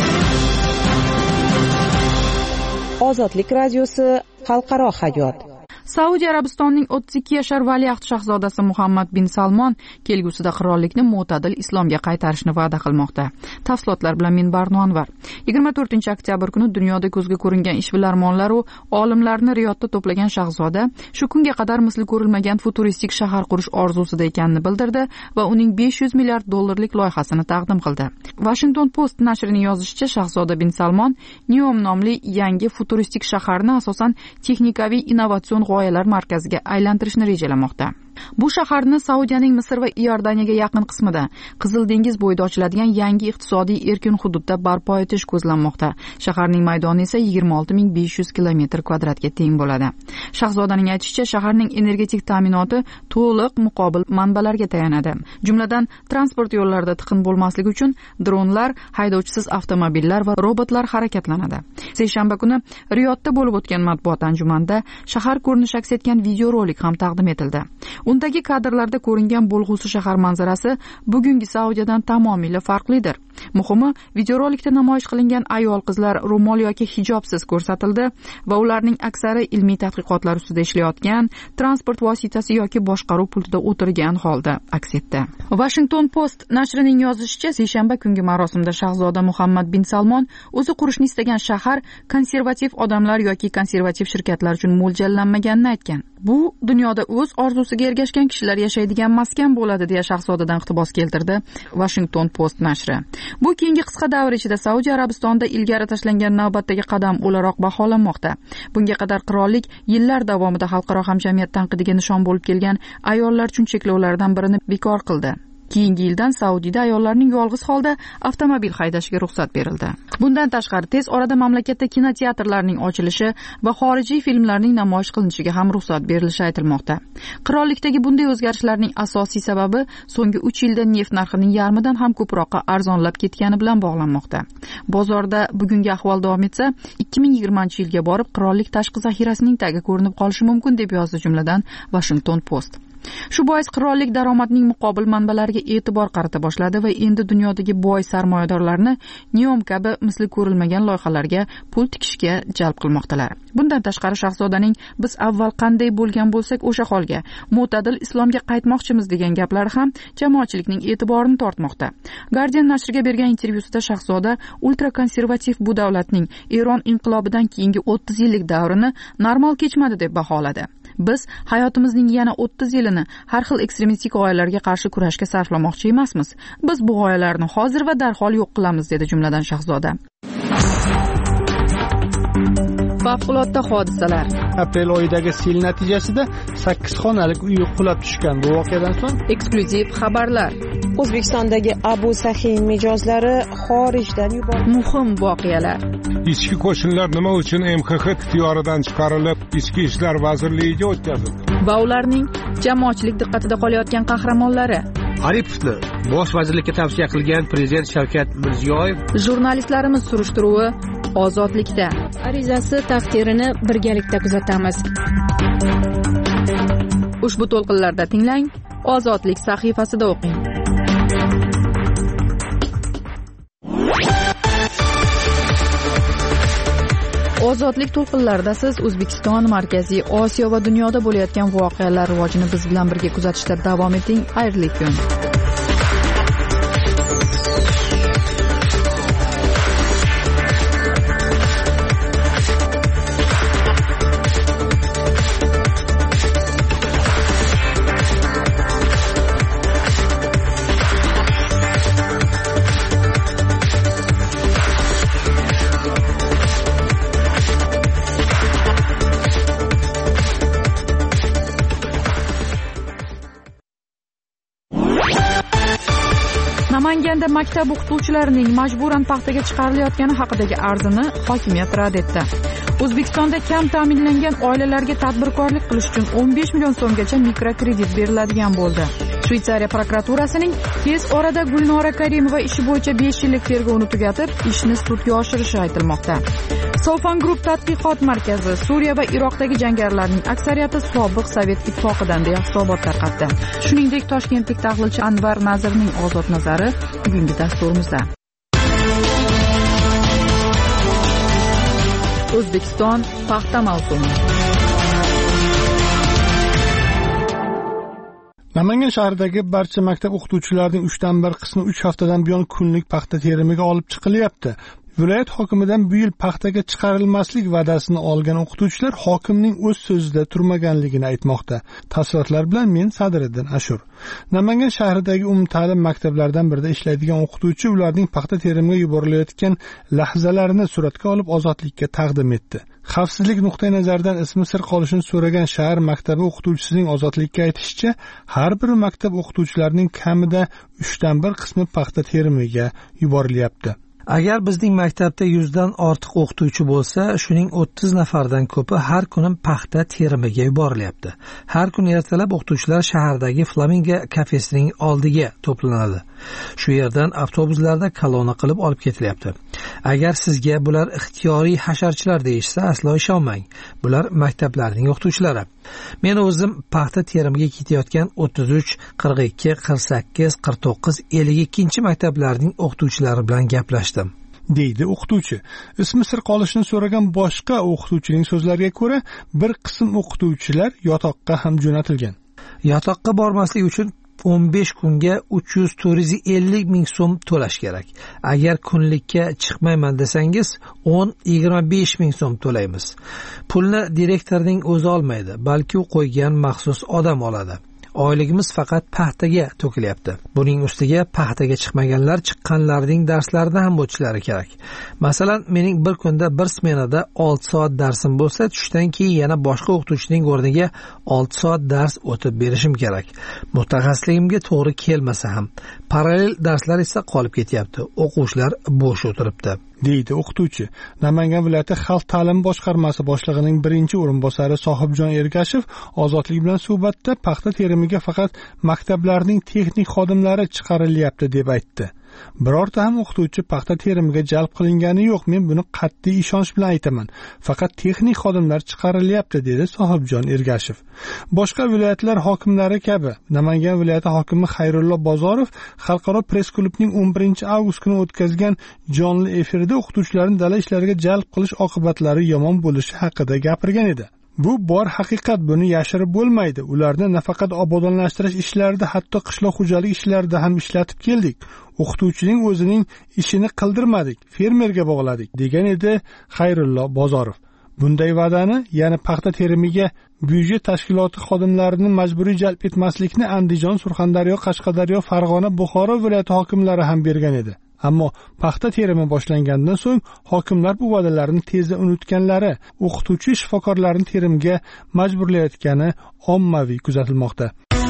Ozodlik radiosi, xalqaro hayot. Saudiya Arabistonining o'ttiz ikki yashar valiahd shahzodasi Muhammad bin Salmon kelgusida qirollikni mo'tadil islomga qaytarishni va'da qilmoqda. Tafsilotlar bilan men Barno Anvar. yigirma to'rtinchi oktyabr kuni dunyoda ko'zga ko'ringan ishbilarmonlar va olimlarni Riyodda to'plagan shahzoda shu kunga qadar misli ko'rilmagan futuristik shahar qurish orzusida ekanini bildirdi va uning besh yuz milliard dollarlik loyihasini taqdim qildi. Washington Post nashrining yozishicha, shahzoda bin Salmon Neom nomli yangi futuristik shaharni asosan texnikaviy innovatsion g'oyalar markaziga aylantirishni rejalamoqda. Bu shaharni Saudiyaning Misr va Iordaniyaga yaqin qismida Qizil dengiz bo'yida ochiladigan yangi iqtisodiy erkin hududda barpo etish ko'zlanmoqda. Shaharning maydoni esa yigirma olti ming besh yuz kilometr kvadratga teng bo'ladi. Shahzodaning aytishicha, shaharning energetik ta'minoti to'liq muqobil manbalarga tayanadi. Jumladan, transport yo'llarida tiqin bo'lmasligi uchun dronlar, haydovchisiz avtomobillar va robotlar harakatlanadi. Seshanba kuni Riyodda bo'lib o'tgan matbuot anjumanida shahar ko'rinishi aks etgan videorolik ham taqdim etildi. Undagi kadrlarda ko'ringan bo'lg'usi shahar manzarasi bugungi Saudiyadan tamomila farqlidir. Muhimi, videorolikda namoyish qilingan ayol qizlar ro'mol yoki hijobsiz ko'rsatildi va ularning aksari ilmiy tadqiqotlar ustida ishlayotgan, transport vositasi yoki boshqaruv pultida o'tirgan holda aks etdi. Washington Post nashrining yozishicha, seshanba kungi marosimda shahzoda Muhammad bin Salmon o'zi qurishni istagan shahar konservativ odamlar yoki konservativ shirkatlar uchun mo'ljallanmaganini aytgan. Bu dunyoda o'z orzusiga ergashgan kishilar yashaydigan maskan bo'ladi deya shahzodadan iqtibos keltirdi Washington Post nashri. Bu keyingi qisqa davr ichida Saudiya Arabistonida ilgari tashlangan navbatdagi qadam o'laroq baholanmoqda. Bunga qadar qirollik yillar davomida xalqaro hamjamiyat tanqidiga nishon bo'lib kelgan ayollar uchun cheklovlardan birini bekor qildi. Keyingi yildan Saudiyada ayollarning yolg'iz holda avtomobil haydashiga ruxsat berildi. Bundan tashqari, tez orada mamlakatda kinoteatrlarning ochilishi va xorijiy filmlarning namoyish qilinishiga ham ruxsat berilishi aytilmoqda. Qirollikdagi bunday o'zgarishlarning asosiy sababi so'nggi uch yilda neft narxining yarmidan ham ko'proqqa arzonlab ketgani bilan bog'lanmoqda. Bozorda bugungi ahvol davom etsa, ikki ming yigirmanchi yilga borib qirollik tashqi zaxirasining tagi ko'rinib qolishi mumkin deb yozdi jumladan Washington Post. Shu bois qirollik daromadning muqobil manbalariga e'tibor qarata boshladi va endi dunyodagi boy sarmoyadorlarni Neom kabi misli ko'rilmagan loyihalarga pul tikishga jalb qilmoqdalar. Bundan tashqari, shahzodaning biz avval qanday bo'lgan bo'lsak o'sha holga, mo'tadil islomga qaytmoqchimiz degan gaplari ham jamoatchilikning e'tiborini tortmoqda. Guardian nashriga bergan intervyusida shahzoda ultrakonservativ bu davlatning Eron inqilobidan keyingi o'ttiz yillik davrini normal kechmadi deb baholadi. Biz hayotimizning yana o'ttiz yilini har xil ekstremistik g'oyalarga qarshi kurashga sarflamoqchi emasmiz. Biz bu g'oyalarni hozir va darhol yo'q qilamiz, dedi jumladan shahzoda. Favqulodda hodisalar. Aprel oyidagi sel natijasida sakkiz xonalik uy qulab tushgan. Bu voqeadan so'ng eksklyuziv xabarlar. O'zbekistondagi Abu Sahiy mijozlari xorijdan yuborildi. Muhim voqealar. Ichki qo'shinlar nima uchun M X X ixtiyoridan chiqarilib, Ichki ishlar vazirligiga o'tkazildi? Va ularning jamoatchilik diqqatida qolayotgan qahramonlari. Aripovni bosh vazirlikka tavsiya qilgan prezident Shavkat Mirziyoyev. Jurnalistlarimiz surishtiruvi ozodlikda. Arizasi taqdirini birgalikda kuzatamiz. Ushbu to'lqinlarda tinglang, Ozodlik sahifasida o'qing. ozodlik to'lqinlarida siz O'zbekiston, Markaziy Osiyo va dunyoda bo'layotgan voqealar rivojini biz bilan birga kuzatishda davom eting. Xayrli kun. Namanganda maktab o'qituvchilarining majburan paxtaga chiqarilayotgani haqidagi arzini hokimiyat rad etdi. O'zbekistonda kam ta'minlangan oilalarga tadbirkorlik qilish uchun o'n besh million so'mgacha mikrokredit beriladigan bo'ldi. Shveysariya prokuraturasining tez orada Gulnora Karimova ishi bo'yicha besh yillik tergovni tugatib, ishni sudga oshirishi aytilmoqda. Sofan Group tadqiqot markazi Suriya va Iroqdagi jangarilarning aksariyati sobiq Sovet ittifoqidan deya hisobot tarqatdi. Shuningdek, toshkentlik tahlilchi Anvar Nazirning ozod nazari bugungi dasturimizda. O'zbekiston paxta mavsumi. Namangan shahridagi barcha maktab o'qituvchilarining uchdan bir qismi uch haftadan buyon kunlik paxta terimiga olib chiqilyapti. Viloyat hokimidan bu yil paxtaga chiqarilmaslik va'dasini olgan o'qituvchilar hokimning o'z so'zida turmaganligini aytmoqda. Tafsilotlar bilan men Sadriddin Ashur. Namangan shahridagi umumta'lim maktablaridan birida ishlaydigan o'qituvchi ularning paxta terimiga yuborilayotgan lahzalarini suratga olib ozodlikka taqdim etdi. Xavfsizlik nuqtai nazaridan ismi sir qolishini so'ragan shahar maktabi o'qituvchisining ozodlikka aytishicha, har bir maktab o'qituvchilarining kamida uchdan bir qismi paxta terimiga yuborilyapti. Agar bizning maktabda yuzdan ortiq o'qituvchi bo'lsa, shuning o'ttiz nafardan ko'pi har kuni paxta terimiga yuborilyapti. Har kun ertalab o'qituvchilar shahardagi Flamingo kafesining oldiga to'planadi. Shu yerdan avtobuslarda kolonna qilib olib ketilyapti. Agar sizga bular ixtiyoriy hasharchilar deyishsa, aslo ishonmang. Bular maktablarning o'qituvchilari. Men o'zim paxta terimiga ketayotgan o'ttiz uch, qirq ikki, qirq sakkiz, qirq to'qqiz, ellik ikkinchi maktablarning o'qituvchilari bilan gaplashdim, deydi o'qituvchi. Ismi sir qolishini so'ragan boshqa o'qituvchining so'zlariga ko'ra, bir qism o'qituvchilar yotoqqa ham jo'natilgan. Yotoqqa bormaslik uchun o'n besh kunga uch yuz to'rt yuz ellik ming so'm to'lash kerak. Agar kunlikka chiqmayman desangiz, o'n yigirma besh ming so'm to'laymiz. Pulni direktorning o'zi olmaydi, balki u qo'ygan maxsus odam oladi. Oyligimiz faqat paxtaga to'kilyapti. Buning ustiga paxtaga chiqmaganlar chiqqanlarning darslarini ham o'tishlari kerak. Masalan, mening bir kunda bir smenada olti soat darsim bo'lsa, tushdan keyin yana boshqa o'qituvchining o'rniga olti soat dars o'tib berishim kerak. Mutaxassisligimga to'g'ri kelmasa ham, parallel darslar esa qolib ketyapti. O'quvchilar bo'sh o'tiribdi, deydi o'qituvchi. Namangan viloyati xalq ta'limi boshqarmasi boshlig'ining birinchi o'rinbosari Sohibjon Ergashev ozodlik bilan suhbatda paxta terimiga faqat maktablarning texnik xodimlari chiqarilyapti deb aytdi. Birorta ham o'qituvchi paxta terimiga jalb qilingani yo'q. Men buni qat'iy ishonch bilan aytaman. Faqat texnik xodimlar chiqarilyapti, dedi Sohibjon Ergashev. Boshqa viloyatlar hokimlari kabi Namangan viloyati hokimi Xayrullo Bozorov xalqaro press klubning o'n birinchi avgust kuni o'tkazgan jonli efirda o'qituvchilarni dala ishlariga jalb qilish oqibatlari yomon bo'lishi haqida gapirgan edi. Bu bor haqiqat, buni yashirib bo'lmaydi. Ularni nafaqat obodonlashtirish ishlarida, hatto qishloq xo'jalik ishlarida ham ishlatib keldik. O'qituvchining o'zining ishini qildirmadik, fermerga bog'ladik, degan edi Xayrullo Bozorov. Bunday va'dani, ya'ni paxta terimiga byudjet tashkiloti xodimlarini majburiy jalb etmaslikni Andijon, Surxondaryo, Qashqadaryo, Farg'ona, Buxoro viloyati hokimlari ham bergan edi. Ammo paxta terimi boshlangandan so'ng hokimlar bu va'dalarni tezda unutganlari, o'qituvchi shifokorlarni terimga majburlayotgani ommaviy kuzatilmoqda.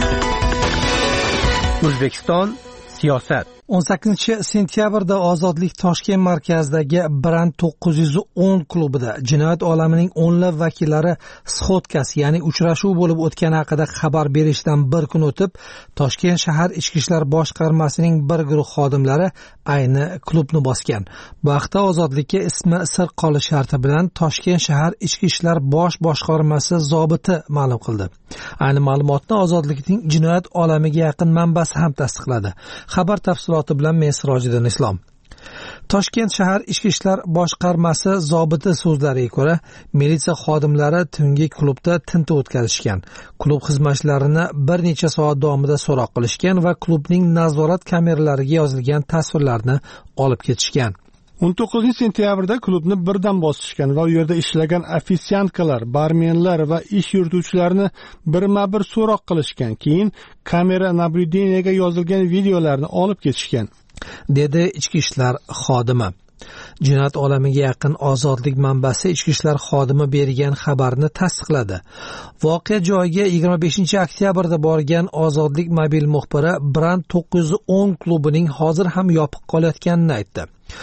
O'zbekiston siyosat. o'n sakkizinchi sentyabrda Ozodlik Toshkent markazidagi Brand to'qqiz yuz o'n klubida jinoyat olamining o'nlab vakillari sxotkasi, ya'ni uchrashuv bo'lib o'tgani haqida xabar berishdan bir kun o'tib, Toshkent shahar ichki ishlar boshqarmasining bir guruh xodimlari ayni klubni bosgan. Bu haqda Ozodlikka ismi sir qolish sharti bilan Toshkent shahar ichki ishlar bosh boshqarmasi zobiti ma'lum qildi. Ayni ma'lumotni Ozodlikning jinoyat olamiga yaqin manbasi ham tasdiqladi. Xabar tafsiloti bilan men Sirojiddin Islom. Toshkent shahar ichki ishlar boshqarmasi zobiti so'zlariga ko'ra, militsiya xodimlari tungi klubda tintuv o'tkazishgan. Klub xizmatchilarini bir necha soat davomida so'roq qilishgan va klubning nazorat kameralariga yozilgan tasvirlarni olib ketishgan. o'n to'qqizinchi sentyabrda klubni birdan bosishgan va u yerda ishlagan ofitsiantkalar, barmenlar va ish yurituvchilarni birma-bir so'roq qilishgan. Keyin kamera nablюдениyaga yozilgan videolarni olib ketishgan, dedi ichki ishlar xodimi. Jinoyat olamiga yaqin ozodlik manbasi ichki ishlar xodimi bergan xabarni tasdiqladi. Voqea joyiga yigirma beshinchi oktyabrda borgan ozodlik mobil muxbiri Brand to'qqiz yuz o'n klubining hozir ham yopiq qolayotganini aytdi.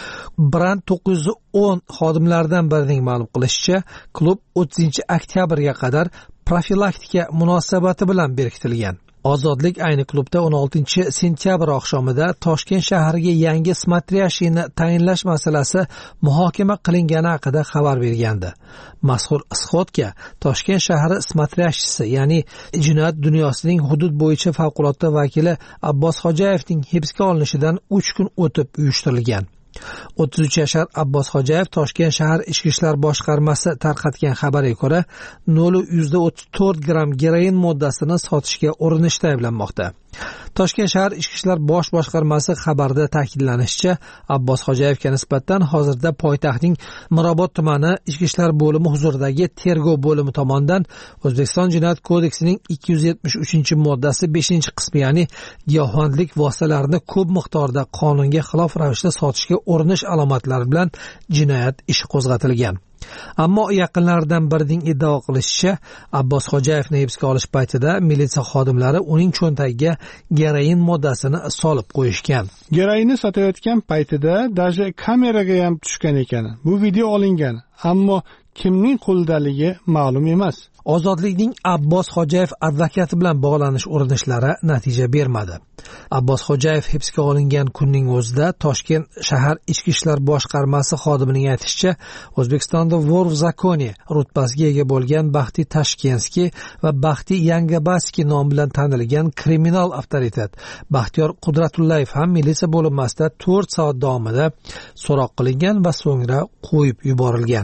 Brand to'qqiz yuz o'n xodimlaridan birining ma'lum qilishicha, klub o'ttizinchi oktyabrga qadar profilaktika munosabati bilan berkitilgan. Ozodlik ayni klubda o'n oltinchi sentyabr oqshomida Toshkent shahriga yangi smatriyashini tayinlash masalasi muhokama qilingani haqida xabar bergandi. Mazkur ishodga Toshkent shahri smatriyashisi, ya'ni jinoyat dunyosining hudud bo'yicha favqulodda vakili Abbos Xojayevning hibsga olinishidan uch kun o'tib uyushtirilgan. o'ttiz uch yashar Abbos Xojayev Toshkent shahar ichki ishlar boshqarmasi tarqatgan xabarga ko'ra, nol yuz o'ttiz to'rt gramm geroin moddasini sotishga urinishda ayblanmoqda. Toshkent shahar ichki ishlar bosh boshqarmasi xabarida ta'kidlanishicha, Abbos Xojayevga nisbatan hozirda poytaxtning Mirobod tumani ichki ishlar bo'limi huzuridagi tergov bo'limi tomonidan O'zbekiston Jinoyat kodeksining ikki yuz yetmish uchinchi moddasi beshinchi qismi, ya'ni giyohvandlik vositalarini ko'p miqdorda qonunga xilof ravishda sotishga urinish alomatlari bilan jinoyat ishi qo'zg'atilgan. Ammo yaqinlaridan birining iddao qilishicha, Abbos Xojayevni hibsga olish paytida militsiya xodimlari uning cho'ntagiga geroin moddasini solib qo'yishgan. Geroinni sotayotgan paytida даже kameraga ham tushgan ekan. Bu video olingan, ammo kimning qo'lidaligi ma'lum emas. Ozodlikning Abbos Xojayev advokati bilan bog'lanish urinishlari natija bermadi. Abbos Xojayev hibsga olingan kunning o'zida Toshkent shahar ichki ishlar boshqarmasi xodimining aytishicha, O'zbekistonda Vor v zakoni rutbasiga ega bo'lgan Baxti Tashkenskiy va Baxti Yangabaskiy nom bilan tanilgan kriminal avtoritet Baxtiyor Qudratullayev ham militsiya bo'linmasida to'rt soat davomida so'roq qilingan va so'ngra qo'yib yuborilgan.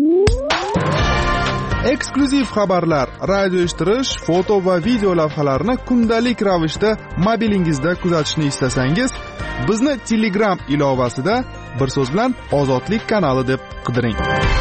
Eksklyuziv xabarlar, radio eshittirish, foto va video lavhalarni kundalik ravishda mobilingizda kuzatishni istasangiz, bizni Telegram ilovasida bir so'z bilan Ozodlik kanali deb qidiring.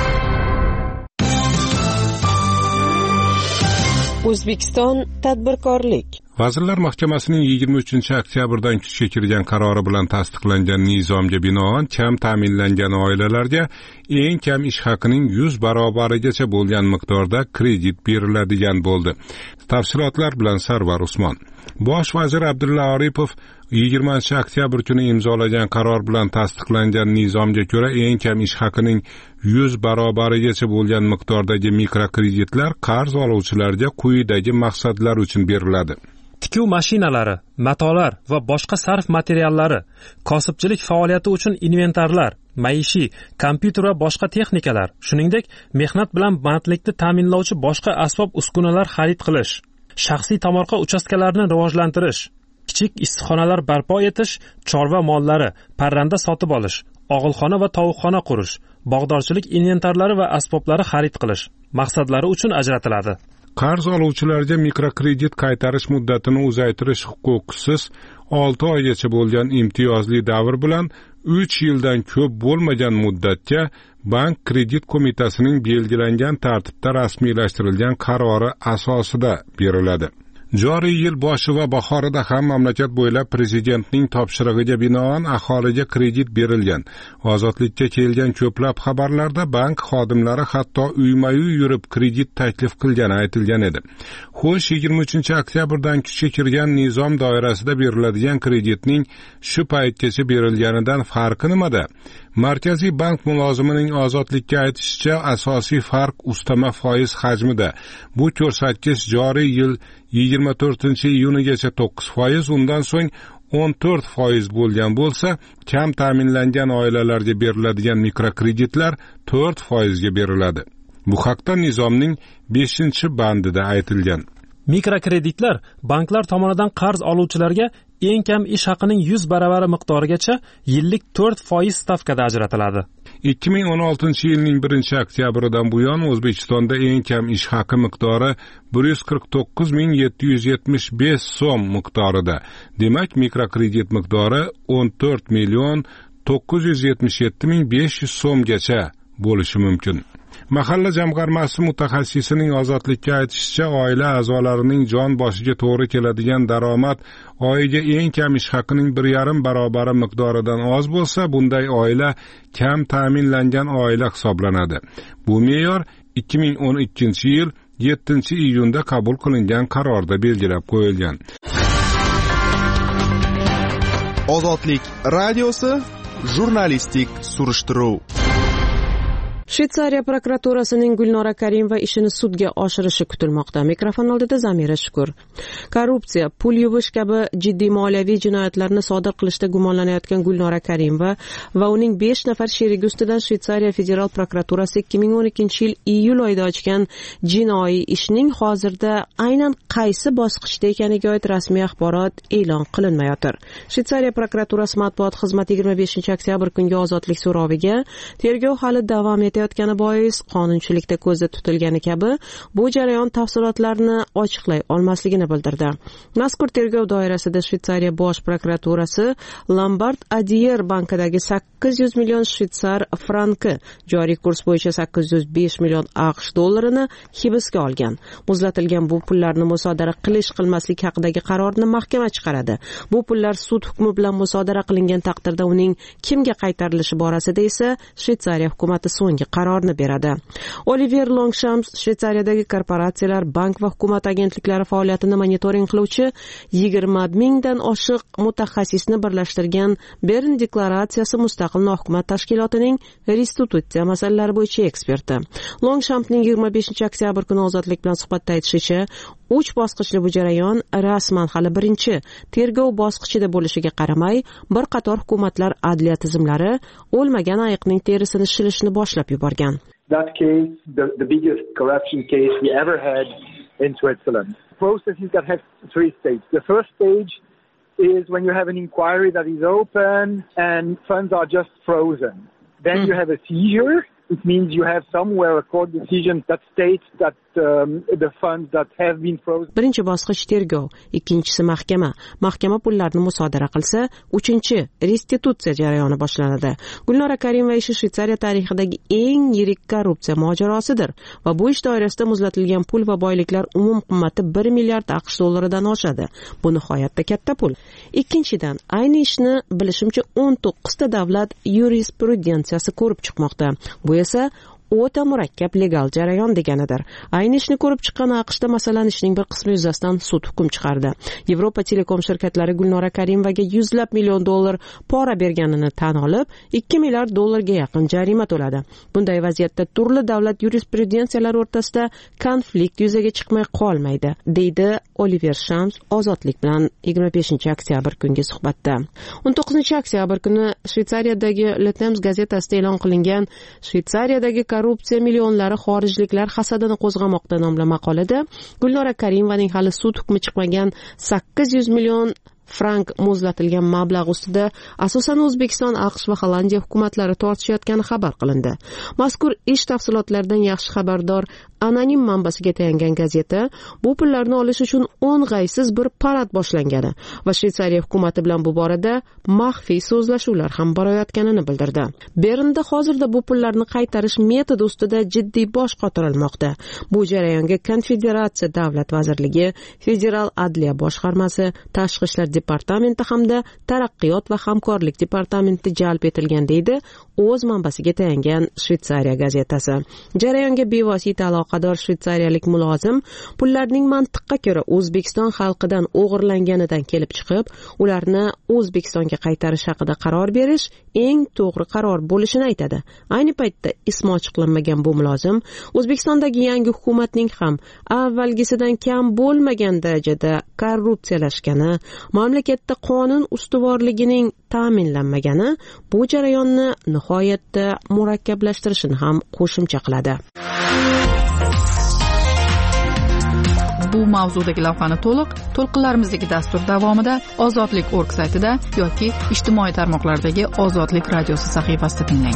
O'zbekiston tadbirkorlik. Vazirlar Mahkamasining yigirma uchinchi oktyabrdan kuchga kirgan qarori bilan tasdiqlangan nizomga binoan kam ta'minlangan oilalarga eng kam ish haqining yuz barobarigacha bo'lgan miqdorda kredit beriladigan bo'ldi. Tafsilotlar bilan Sarvar Usmon. Bosh vazir Abdulla Aripov yigirmanchi oktyabr kuni imzolagan qaror bilan tasdiqlangan nizomga ko'ra eng kam ish haqining yuz barobarigacha bo'lgan miqdordagi mikrokreditlar qarz oluvchilarga quyidagi maqsadlar uchun beriladi. Tikuv mashinalari, matolar va boshqa sarf materiallari, kosibchilik faoliyati uchun inventarlar, maishiy, kompyuter va boshqa texnikalar, shuningdek, mehnat bilan bandlikni ta'minlovchi boshqa asbob-uskunalar xarid qilish, shaxsiy tomorqa uchastkalarini rivojlantirish, kichik issiqxonalar barpo etish, chorva mollari, parranda sotib olish, og'ilxona va tovuqxona qurish, bog'dorchilik inventarlari va asboblari xarid qilish maqsadlari uchun ajratiladi. Qarz oluvchilarga mikrokredit qaytarish muddatini uzaytirish huquqisiz olti oygacha bo'lgan imtiyozli davr bilan uch yildan ko'p bo'lmagan muddatga bank kredit qo'mitasining belgilangan tartibda rasmiylashtirilgan qarori asosida beriladi. Joriy yil boshi va bahorida ham mamlakat bo'ylab prezidentning topshirig'iga binoan aholiga kredit berilgan. Ozodlikka kelgan ko'plab xabarlarda bank xodimlari hatto uyma-uy yurib kredit taklif qilgani aytilgan edi. Xo'sh, yigirma uchinchi oktyabrdan kuchga kirgan nizom doirasida beriladigan kreditning shu paytgacha berilganidan farqi nimada? Markaziy bank mulozimining Ozodlikka aytishicha, asosiy farq ustama foiz hajmida. Bu ko'rsatkich joriy yil yigirma to'rtinchi iyunigacha to'qqiz foiz, undan so'ng o'n to'rt foiz bo'lgan bo'lsa, kam ta'minlangan oilalarga beriladigan mikrokreditlar to'rt foizga beriladi. Bu haqda nizomning beshinchi bandida aytilgan. Mikrokreditlar banklar tomonidan qarz oluvchilarga eng kam ish haqining yuz baravari miqdorigacha yillik to'rt foiz stavkada ajratiladi. ikki ming o'n oltinchi yilning birinchi oktyabridan buyon O'zbekistonda eng kam ish haqi miqdori bir yuz qirq to'qqiz ming yetti yuz yetmish besh so'm miqdorida. Demak, mikrokredit miqdori o'n to'rt million to'qqiz yuz yetmish yetti ming besh yuz so'mgacha bo'lishi mumkin. Mahalla jamg'armasi mutaxassisining Ozodlikka aytishicha, oila a'zolarining jon boshiga to'g'ri keladigan daromad oyiga eng kam ish haqining bir yarim barobar miqdoridan oz bo'lsa, bunday oila kam ta'minlangan oila hisoblanadi. Bu me'yor ikki ming o'n ikkinchi yil yettinchi iyunda qabul qilingan qarorda belgilab qo'yilgan. Ozodlik radiosi jurnalistik surishtiruv. Shveysariya prokuraturasining Gulnora Karimova ishini sudga oshirishi kutilmoqda. Mikrofon oldida Zamira Shukur. Korrupsiya, pul yuvish kabi jiddiy moliyaviy jinoyatlarni sodir qilishda gumonlanayotgan Gulnora Karimova va uning besh nafar sherigi ustidan Shveysariya federal prokuraturasi ikki ming o'n ikkinchi yil iyul oyida ochgan jinoiy ishning hozirda aynan qaysi bosqichda ekaniga oid rasmiy axborot e'lon qilinmayotir. Shveysariya prokuraturasi matbuot xizmati yigirma beshinchi oktyabr kungi ozodlik so'roviga tergov hali davom etayotgani bois qonunchilikda ko'zda tutilgani kabi bu jarayon tafsilotlarini ochiqlay olmasligini bildirdi. Mazkur tergov doirasida Shveysariya bosh prokuraturasi Lombard Adier bankidagi sakkiz yuz million shvetsar franki, joriy kurs bo'yicha sakkiz yuz besh million AQSh dollarini hibsga olgan. Muzlatilgan bu pullarni musodara qilish qilmaslik haqidagi qarorni mahkama chiqaradi. Bu pullar sud hukmi bilan musodara qilingan taqdirda uning kimga qaytarilishi borasida esa Shveysariya hukumati so'nggi qarorni beradi. Oliver Longshams Shveysariyadagi korporatsiyalar, bank va hukumat agentliklari faoliyatini monitoring qiluvchi yigirma mingdan oshiq mutaxassisni birlashtirgan Bern deklaratsiyasi mustaqil nohukumat tashkilotining restitutsiya masalalari bo'yicha eksperti. Longshampning yigirma beshinchi oktyabr kuni Ozodlik bilan suhbatda aytishicha, uch bosqichli bu jarayon rasman hali birinchi tergov bosqichida bo'lishiga qaramay, bir qator hukumatlar adliya tizimlari o'lmagan ayiqning terisini shilishni boshlab yuborgan. That case, the, the biggest corruption case we ever had in Switzerland. Processes that have three stages. The first stage is when you have an inquiry that is open and funds are just frozen. Then mm. you have a seizure. It means you have somewhere a court decision that states that um, the funds that have been frozen. Birinchi bosqich tergov, ikkinchisi mahkama. Mahkama pullarni musodara qilsa, uchinchi restitutsiya jarayoni boshlanadi. Gulnora Karimova ishi Shveysariya tarixidagi eng yirik korrupsiya mojarosidir va bu ish doirasida muzlatilgan pul va boyliklar umum qimmati bir milliard AQSh dollaridan oshadi. Bu nihoyatda katta pul. Ikkinchidan, ayni ishni bilishimcha o'n to'qqizta davlat yurisprudensiyasi ko'rib chiqmoqda. Bu esa o'ta murakkab legal jarayon deganidir. Ayni ishni ko'rib chiqqan AQShda masalan ishning bir qismi yuzasidan sud hukm chiqardi. Yevropa telekom shirkatlari Gulnora Karimovaga yuzlab million dollar pora berganini tan olib, ikki milliard dollarga yaqin jarima to'ladi. Bunday vaziyatda turli davlat yurisprudensiyalari o'rtasida konflikt yuzaga chiqmay qolmaydi, deydi Oliver Shams Ozodlik bilan yigirma beshinchi oktyabr kungi suhbatda. o'n to'qqizinchi oktyabr kuni Shveysariyadagi Le Temps gazetasida e'lon qilingan Shveysariyadagi korrupsiya millionlari xorijliklar hasadini qo'zg'amoqda nomli maqolada Gulnora Karimovaning hali sud hukmi chiqmagan sakkiz yuz million frank muzlatilgan mablag' ustida asosan O'zbekiston, AQSh va Hollandiya hukumatlari tortishayotgani xabar qilindi. Mazkur ish tafsilotlaridan yaxshi xabardor anonim manbasiga tayangan gazeta bu pullarni olish uchun o'ng'aysiz bir parad boshlangani va Shveysariya hukumati bilan bu borada maxfiy so'zlashuvlar ham borayotganini bildirdi. Bernda hozirda bu pullarni qaytarish metodi ustida jiddiy bosh qotirilmoqda. Bu jarayonga Konfederatsiya davlat vazirligi, Federal adliya boshqarmasi, Tashqi ishlar departamenti hamda Taraqqiyot va hamkorlik departamenti jalb etilgan, deydi o'z manbasiga tayangan Shveysariya gazetasi. Jarayonga bevosita aloqador shveysariyalik mulozim pullarning mantiqqa ko'ra O'zbekiston xalqidan o'g'irlanganidan kelib chiqib, ularni O'zbekistonga qaytarish haqida qaror berish eng to'g'ri qaror bo'lishini aytadi. Ayni paytda ismi ochiqlanmagan bu mulozim O'zbekistondagi yangi hukumatning ham avvalgisidan kam bo'lmagan darajada korrupsiyalashgani, mamlakatda qonun ustuvorligining ta'minlanmagani bu jarayonni nihoyatda murakkablashtirishini ham qo'shimcha qiladi. Bu mavzudagi lavhani to'liq to'lqinlarimizdagi dastur davomida ozodlik nokta org saytida yoki ijtimoiy tarmoqlardagi Ozodlik radiosi sahifasida tinglang.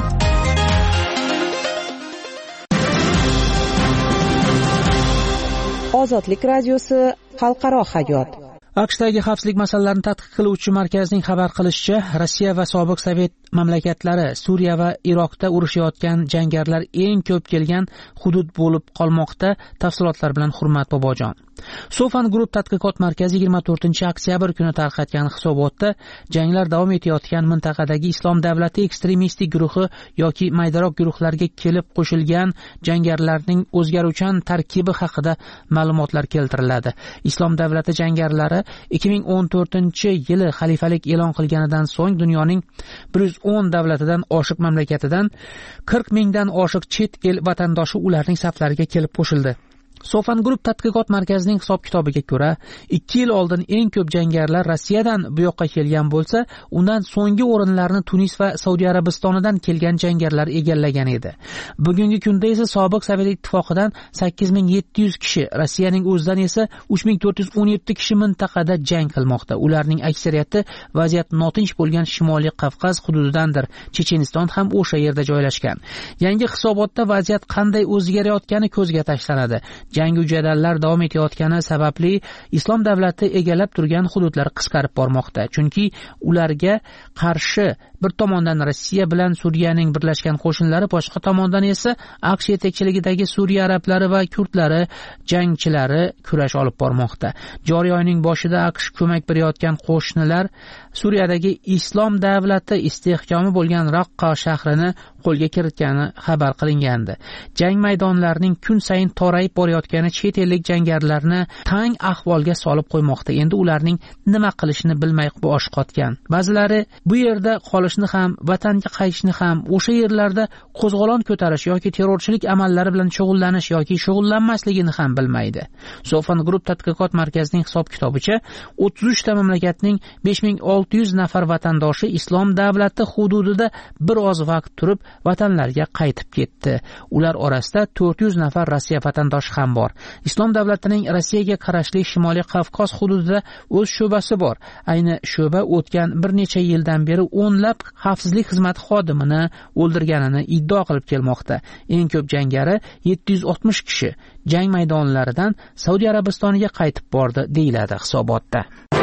Ozodlik radiosi xalqaro hayot. AQShdagi xavfsizlik masalalarini tadqiq qiluvchi markazning xabar qilishicha, Rossiya va sobiq Sovet mamlakatlari Suriya va Iroqda urushayotgan jangarilar eng ko'p kelgan hudud bo'lib qolmoqda. Tafsilotlar bilan Hurmat Bobojon. Sofan Group tadqiqot markazi yigirma to'rtinchi oktyabr kuni tarqatgan hisobotda janglar davom etayotgan mintaqadagi Islom davlati ekstremistik guruhi yoki maydaroq guruhlarga kelib qo'shilgan jangarilarning o'zgaruvchan tarkibi haqida ma'lumotlar keltiriladi. Islom davlati jangarilari ikki ming o'n to'rtinchi yili xalifalik e'lon qilganidan so'ng dunyoning bir yuz o'n davlatidan oshiq mamlakatidan qirq mingdan oshiq chet el vatandoshi ularning saflariga kelib qo'shildi. Sofan Group tadqiqot markazining hisob-kitobiga ko'ra, ikki yil oldin eng ko'p jangarilar Rossiyadan bu yoqqa kelgan bo'lsa, undan so'nggi o'rinlarni Tunis va Saudiya Arabistonidan kelgan jangarilar egallagan edi. Bugungi kunda esa sobiq Sovet ittifoqidan sakkiz ming yetti yuz kishi, Rossiyaning o'zidan esa uch ming to'rt yuz o'n yetti kishi mintaqada jang qilmoqda. Ularning aksariyati vaziyat notinch bo'lgan Shimoliy Qafqaz hududidandir. Checheniston ham o'sha yerda joylashgan. Yangi hisobotda vaziyat qanday o'zgarayotgani ko'zga tashlanadi. Jangi jadallar davom etayotgani sababli Islom davlati egallab turgan hududlar qisqarib bormoqda. Chunki ularga qarshi bir tomondan Rossiya bilan Suriyaning birlashgan qo'shinlari, boshqa tomondan esa AQSh yetakchiligidagi Suriya arablari va kurdlari jangchilari kurash olib bormoqda. Joriy oyning boshida AQSh ko'mak berayotgan qo'shnilar Suriyadagi Islom davlati istehkomi bo'lgan Raqqa shahrini qo'lga kiritgani xabar qilingandi. Jang maydonlarining kun sayin torayib borayotgani chet ellik jangarilarni tang ahvolga solib qo'ymoqda. Endi ularning nima qilishini bilmay bosh qotgan. Ba'zilari bu yerda qolishni ham, vatanga qaytishni ham, o'sha yerlarda qo'zg'olon ko'tarish yoki terrorchilik amallari bilan shug'ullanish yoki shug'ullanmasligini ham bilmaydi. Sofan Group tadqiqot markazining hisob-kitobicha o'ttiz uch ta mamlakatning besh ming olti yuz nafar vatandoshi Islom davlati hududida bir oz vaqt turib vatanlariga qaytib ketdi. Ular orasida to'rt yuz nafar Rossiya vatandoshi ham bor. Islom davlatining Rossiyaga qarashli Shimoliy Qafqoz hududida o'z sho'basi bor. Ayni sho'ba o'tgan bir necha yildan beri o'nlab xavfsizlik xizmati xodimini o'ldirganini iddao qilib kelmoqda. Eng ko'p jangari yetti yuz oltmish kishi jang maydonlaridan Saudiya Arabistoniga qaytib bordi, deyiladi hisobotda.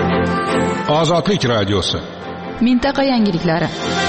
Ozodlik radiosi. Mintaqa yangiliklari.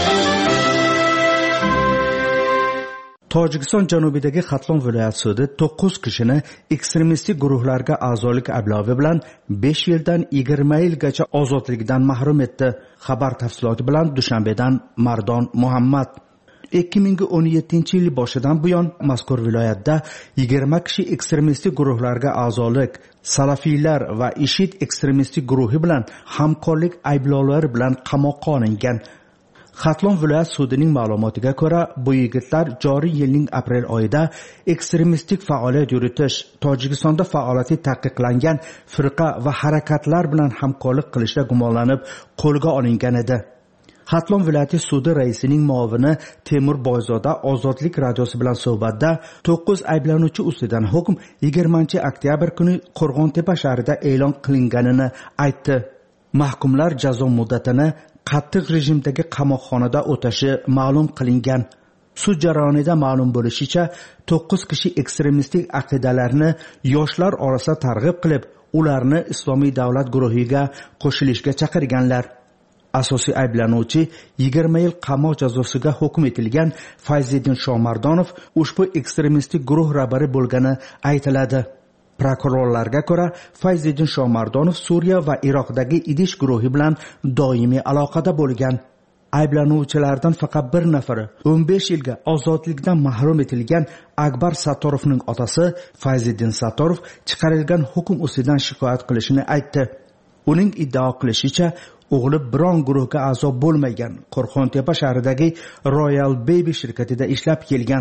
Tojikiston janubidagi Xatlon viloyat sudi to'qqiz kishini ekstremistik guruhlarga a'zolik ayblovi bilan besh yildan yigirma yilgacha ozodlikdan mahrum etdi. Xabar tafsiloti bilan Dushanbedan Mardon Muhammad. ikki ming o'n yettinchi yil boshidan buyon mazkur viloyatda yigirma kishi ekstremistik guruhlarga a'zolik, salafiylar va IShID ekstremistik guruhi bilan hamkorlik ayblovlari bilan qamoqqa olingan. Xatlon viloyat sudining ma'lumotiga ko'ra, bu yigitlar joriy yilning aprel oyida ekstremistik faoliyat yuritish, Tojikistonda faoliyati taqiqlangan firqa va harakatlar bilan hamkorlik qilishda gumonlanib qo'lga olingan edi. Xatlon viloyati sudi raisining muovini Temur Boyzoda Ozodlik radiosi bilan suhbatda to'qqiz ayblanuvchi ustidan hukm yigirmanchi oktyabr kuni Qo'rg'ontepa shahrida e'lon qilinganini aytdi. Mahkumlar jazo muddatini qattiq rejimdagi qamoqxonada o'tashi ma'lum qilingan. Sud jarayonida ma'lum bo'lishicha, to'qqiz kishi ekstremistik aqidalarni yoshlar orasida targ'ib qilib, ularni Islomiy davlat guruhiga qo'shilishga chaqirganlar. Asosiy ayblanuvchi yigirma yil qamoq jazosiga hukm etilgan Fayziddin Shomardonov ushbu ekstremistik guruh rahbari bo'lgani aytiladi. Prokurorlarga ko'ra, Fayziddin Shomardonov Suriya va Iroqdagi IDish guruhi bilan doimiy aloqada bo'lgan. Ayblanuvchilardan faqat bir nafari o'n besh yilga ozodlikdan mahrum etilgan Akbar Satorovning otasi Fayziddin Satorov chiqarilgan hukm ustidan shikoyat qilishini aytdi. Uning iddao qilishicha, o'g'li biron guruhga a'zo bo'lmagan Qo'rg'ontepa shahridagi Royal Baby shirkatida ishlab kelgan.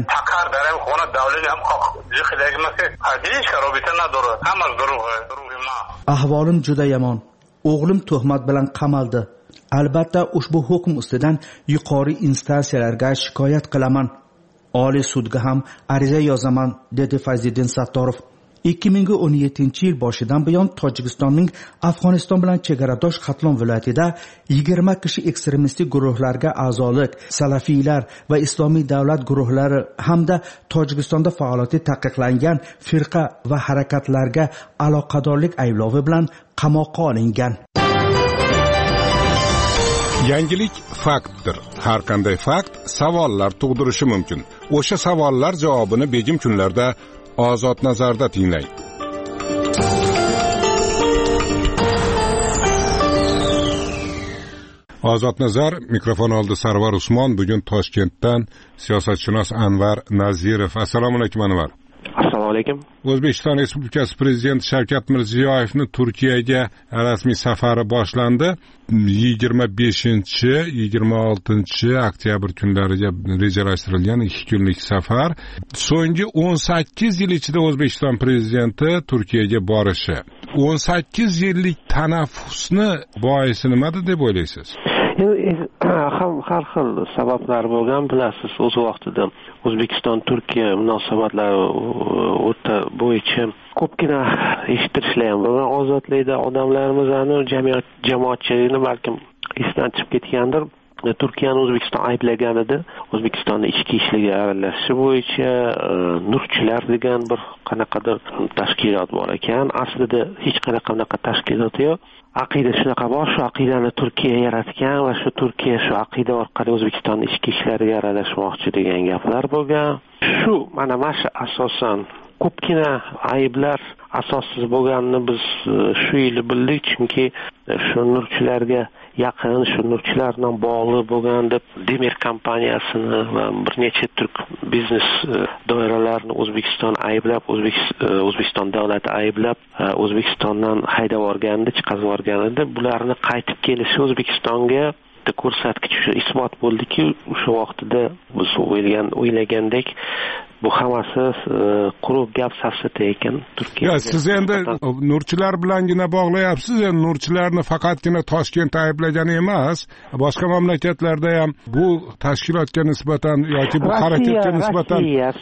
Ahvolim juda yomon. O'g'lim tuhmat bilan qamaldi. Albatta ushbu hukm ustidan yuqori instansiyalarga shikoyat qilaman. Oliy sudga ham ariza yozaman, dedi Fayziddin Sattorov. ikki ming o'n yettinchi yil boshidan buyon Tojikistonning Afg'oniston bilan chegaradosh Qatlon viloyatida yigirma kishi ekstremistik guruhlarga a'zolik, salafiylar va islomiy davlat guruhlari hamda Tojikistonda faoliyati taqiqlangan firqa va harakatlarga aloqadorlik ayblovi bilan qamoqqa olingan. Yangilik faktdir. Har qanday fakt savollar tug'dirishi mumkin. O'sha savollar javobini begim kunlarda Ozod nazarda tinglang. Ozod nazar mikrofon oldi Sarvar Usmon. Bugun Toshkentdan siyosatshunos Anvar Nazirov. Assalomu alaykum Anvar. Assalomu alaykum. O'zbekiston Respublikasi Prezidenti Shavkat Mirziyoyevning Turkiyaga rasmiy safari boshlandi. yigirma beshinchi yigirma oltinchi oktyabr kunlariga rejalashtirilgan ikki kunlik safar. So'nggi o'n sakkiz yil ichida O'zbekiston prezidenti Turkiyaga borishi. o'n sakkiz yillik tanaffusni boisi nimada deb o'ylaysiz? Ham har xil sabablar bo'lgan, bilasiz. O'z vaqtida O'zbekiston Turkiya munosabatlari o'rta bo'yicha ko'pgina eshittirishlar ham bo'lgan. Ozodlikda odamlarimizni, jamiyat jamoatchiligini balkim esdan chiqib ketgandir. Turkiyani O'zbekiston ayblagan edi. O'zbekistonning ichki ishlariga aralashishi bo'yicha nurchilar degan bir qanaqadir tashkilot bor ekan. Aslida hech qanaqa bunaqa tashkilot yo'q. Aqida shunaqa bor, shu aqidani Turkiya yaratgan va shu Turkiya shu aqida orqali O'zbekistonning ichki ishlariga aralashmoqchi degan gaplar bo'lgan. Shu mana mana shu asosan ko'pgina ayblar asossiz bo'lganini biz shu yil bildik, chunki shu nurchilarga yaqin, shu nurchilar bilan bog'liq bo'lgan deb Demir kompaniyasini va bir necha turk biznes doiralarini O'zbekiston ayblab, O'zbekiston davlati ayblab, O'zbekistondan haydab yuborgandi, chiqarib yuborgandi. Bularni qaytib kelishi O'zbekistonga ko'rsatkich isbot bo'ldiki, o'sha vaqtida biz o'ylagan o'ylagandek bu hammasi quruq gap safsata ekan. Turkiya. Siz endi nurchilar bilangina bog'layapsiz. Endi nurchilarni faqatgina Toshkent ayblagani emas, boshqa mamlakatlarda ham bu tashkilotga nisbatan yoki bu harakatga nisbatan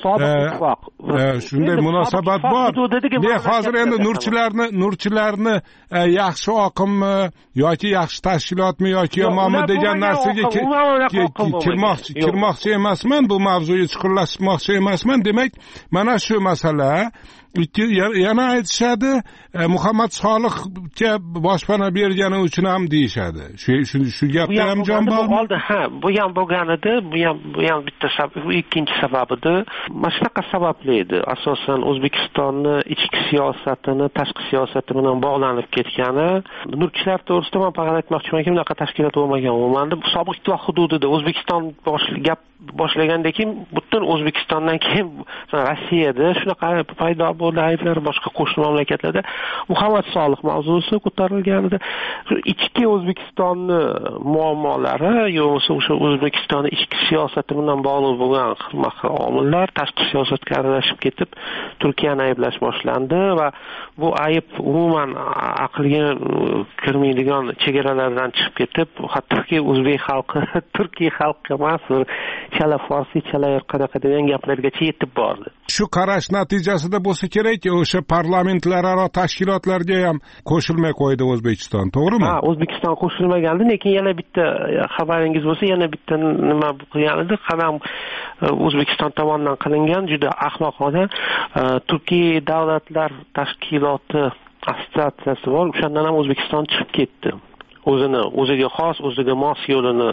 shunday munosabat bor. Men hozir endi nurchilarni nurchilarni yaxshi oqimmi yoki yaxshi tashkilotmi yoki yomonmi degan narsaga kirmoqchi kirmoqchi emasman, bu mavzuga chuqurlashmoqchi emasman. Demak, mana shu masala ikki yana aytishadi, Muhammad Solihga boshpana bergani uchun ham deyishadi. Shu shu shu gapda ham jon bormi? Ha, bu ham bo'lgan edi, bu ham bu ham bitta sabab, ikkinchi sabab edi. Mana shunaqa sababli edi. Asosan O'zbekistonning ichki siyosatini tashqi siyosati bilan bog'lanib ketgani. Nurchilar to'g'risida men faqat aytmoqchimanki, bunaqa tashkilot bo'lmagan. Umuman sobiq ittifoq hududida O'zbekiston gap boshlagandan keyin butun O'zbekistondan keyin Rossiyada shunaqa paydo bo'ldi ayblar, boshqa qo'shni mamlakatlarda Muhammad Solih mavzusi ko'tarilgan edi. Ichki O'zbekistonning muammolari yo'qsa o'sha O'zbekistonning ichki siyosati bilan bog'liq bo'lgan xilma-xil omillar tashqi siyosatga aralashib ketib Turkiyani ayblash boshlandi va bu ayb umuman aqlga kirmaydigan chegaralardan chiqib ketib, hattoki o'zbek xalqi Turkiya xalqi emas, chala farsiy, chala qanaqa degan gaplargacha yetib bordi. Shu qarash natijasida bo'lsa kerak, o'sha parlamentlararo tashkilotlarga ham qo'shilmay qo'ydi O'zbekiston, to'g'rimi? Ha, O'zbekiston qo'shilmagandi, lekin yana bitta xabaringiz bo'lsa, yana bitta nima qilgan edi, qadam O'zbekiston tomonidan qilingan juda ahmoqona Turkiya davlatlar tashkiloti assotsiatsiyasi bor, o'shandan ham O'zbekiston chiqib ketdi. O'zini o'ziga xos, o'ziga mos yo'lini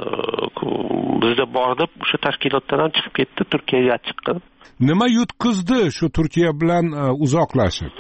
bizda bor deb o'sha tashkilotdan ham chiqib ketdi, Turkiyaga chiqqan. Nima yutqizdi shu Turkiya bilan uzoqlashib?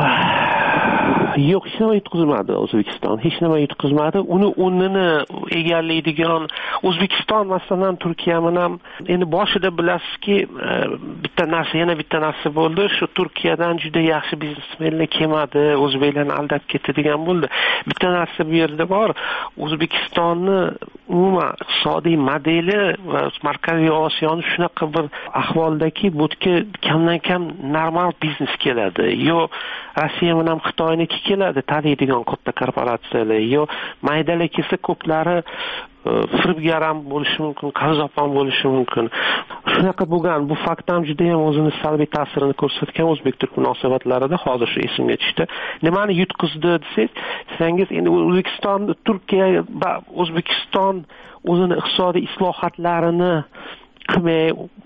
Yo'q, hech nima yutqizmadi O'zbekiston, hech nima yutqizmadi. Uni o'rnini egallaydigan O'zbekiston masalan Turkiya bilan endi boshida bilasizki, bitta narsa, yana bitta narsa bo'ldi. Shu Turkiyadan juda yaxshi biznesmenlar kelmadi, o'zbeklarni aldab ketdi degan bo'ldi. Bitta narsa bu yerda bor. O'zbekistonni umuman iqtisodiy modeli va Markaziy Osiyoning shunaqa bir ahvoldaki, bu yerga kamdan kam normal biznes keladi. Yo Rossiya bilan Xitoyniki keladi, taniydigan katta korporatsiyalar, yo maydalar kelsa ko'plari firibgar ham bo'lishi mumkin, qazzob ham bo'lishi mumkin. Shunaqa bo'lgan, bu fakt ham juda ham o'zini salbiy ta'sirini ko'rsatgan o'zbek-turk munosabatlarida. Hozir shu esimga tushdi. Nimani yutqizdi desangiz, endi O'zbekiston, Turkiya va O'zbekiston o'zini iqtisodiy islohotlarini qilmay,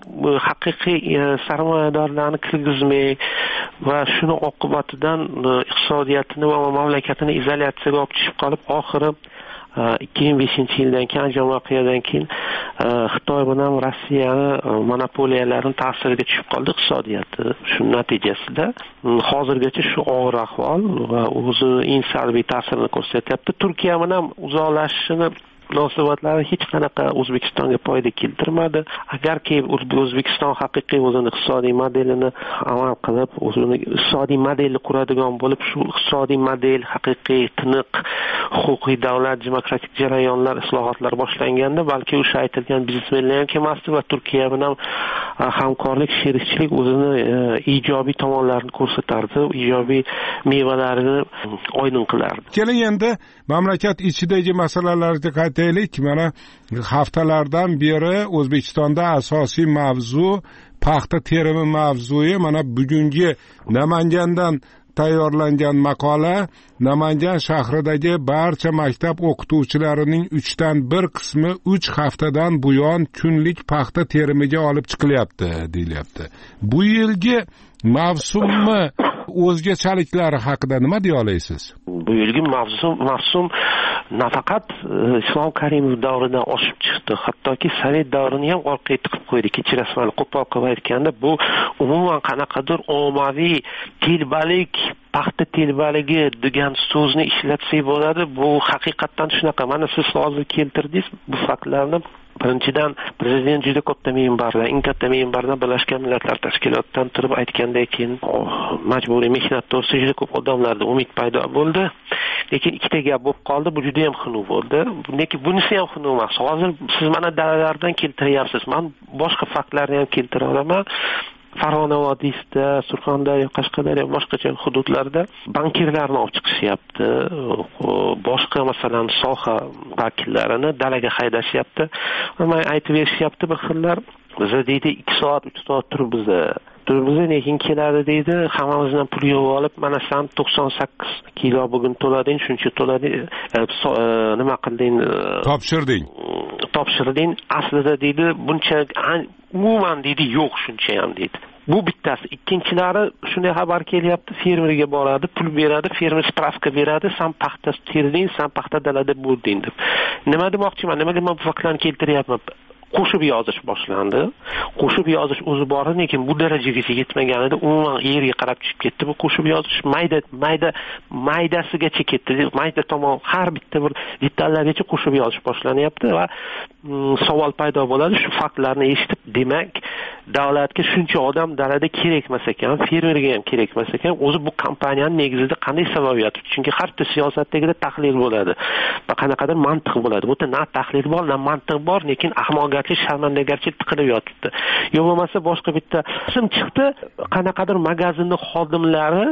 haqiqiy sarmoyadorlarni kirgizmay va shuni oqibatidan iqtisodiyotini va mamlakatini izolyatsiyaga olib tushib qolib, oxiri ikki ming beshinchi yildan keyin Anjom voqeadan keyin Xitoy bilan Rossiyani monopoliyalarining ta'siriga tushib qoldi iqtisodiyoti. Shu natijasida hozirgacha shu og'ir ahvol va o'zini eng salbiy ta'sirini ko'rsatyapti. Turkiya bilan uzoqlashishini munosabatlari hech qanaqa O'zbekistonga foyda keltirmadi. Agarki O'zbekiston haqiqiy o'zining iqtisodiy modelini amal qilib, o'zining iqtisodiy modelni quradigan bo'lib, shu iqtisodiy model haqiqiy tiniq huquqiy davlat, demokratik jarayonlar, islohotlar boshlanganda, balki o'sha aytilgan biznesmenlar ham kelmasdi va Turkiya bilan hamkorlik, sherikchilik o'zini ijobiy tomonlarini ko'rsatardi, ijobiy mevalarini oydin qilardi. Keling endi mamlakat ichidagi masalalarga aytaylik. Mana haftalardan beri O'zbekistonda asosiy mavzu paxta terimi mavzusi. Mana bugungi Namangandan tayyorlangan maqola Namangan shahridagi barcha maktab o'qituvchilarining uchdan bir qismi uch haftadan buyon kunlik paxta terimiga olib chiqilyapti deyilyapti. Bu yilgi mavsummi o'zgachaliklari haqida nima deya olasiz? Bu yilgi mavsum mavsum nafaqat Islom Karimov davridan oshib chiqdi, hattoki Sovet davrini ham orqaga tiqib qo'ydi. Kechirasiz, mani qo'pol qilib aytganda, bu umuman qanaqadir ommaviy telbalik, paxta telbaligi degan so'zni ishlatsak bo'ladi. Bu haqiqatdan shunaqa. Mana siz hozir keltirdingiz bu faktlarni. Birinchidan, prezident juda katta minbarda, eng katta minbarda Birlashgan Millatlar Tashkilotidan turib aytgandan keyin majburiy mehnat to'g'risida juda ko'p odamlarda umid paydo bo'ldi. Lekin ikkita gap bo'lib qoldi, bu juda ham xunuk bo'ldi. Lekin bunisi ham xunuk emas. Hozir siz mana dalalardan keltiryapsiz. Men boshqa faktlarni ham keltira olaman. Farg'ona vodiysida, Surxondaryo, Qashqadaryo, boshqa hududlarda bankirlarni olib chiqishyapti. Boshqa masalan soha vakillarini dalaga haydashyapti. Mana aytib berishyapti bir xillar. Biz deydi ikki soat, uch soat turibmiz. Turibmiz, lekin keladi deydi, hammamizdan pul yig'ib olib, mana sen to'qson sakkiz kilo bugun to'lading, shuncha to'lading, nima qilding? Topshirding. Topshirding. Aslida deydi, buncha umuman deydi, yo'q shuncha ham deydi. Bu bittasi. Ikkinchilari shunday xabar kelyapti, fermerga boradi, pul beradi, fermer spravka beradi, sen paxta terding, sen paxta dalada bo'lding deb. Nima demoqchiman? Nimaga men bu faktlarni keltiryapman? Qo'shib yozish boshlandi. Qo'shib yozish o'zi bor, lekin bu darajagacha yetmaganida umuman yerga qarab tushib ketdi. Bu qo'shib yozish mayda mayda maydasigacha ketdi. Mayda tomon har bitta bir detallargacha qo'shib yozish boshlanyapti va savol paydo bo'ladi. Shu faktlarni eshitib, demak, davlatga shuncha odam dalada kerak emas ekan, fermerga ham kerak emas ekan. O'zi bu kompaniyaning negizida qanday sababiyat? Chunki har bir siyosatdagida tahlil bo'ladi va qanaqadir mantiq bo'ladi. Bu yerda na tahlil bor, na mantiq bor, lekin ahmoqgarchilik, sharmandagarchilik tiqilib yotibdi. Yo bo'lmasa boshqa bitta sim chiqdi, qanaqadir magazinning xodimlari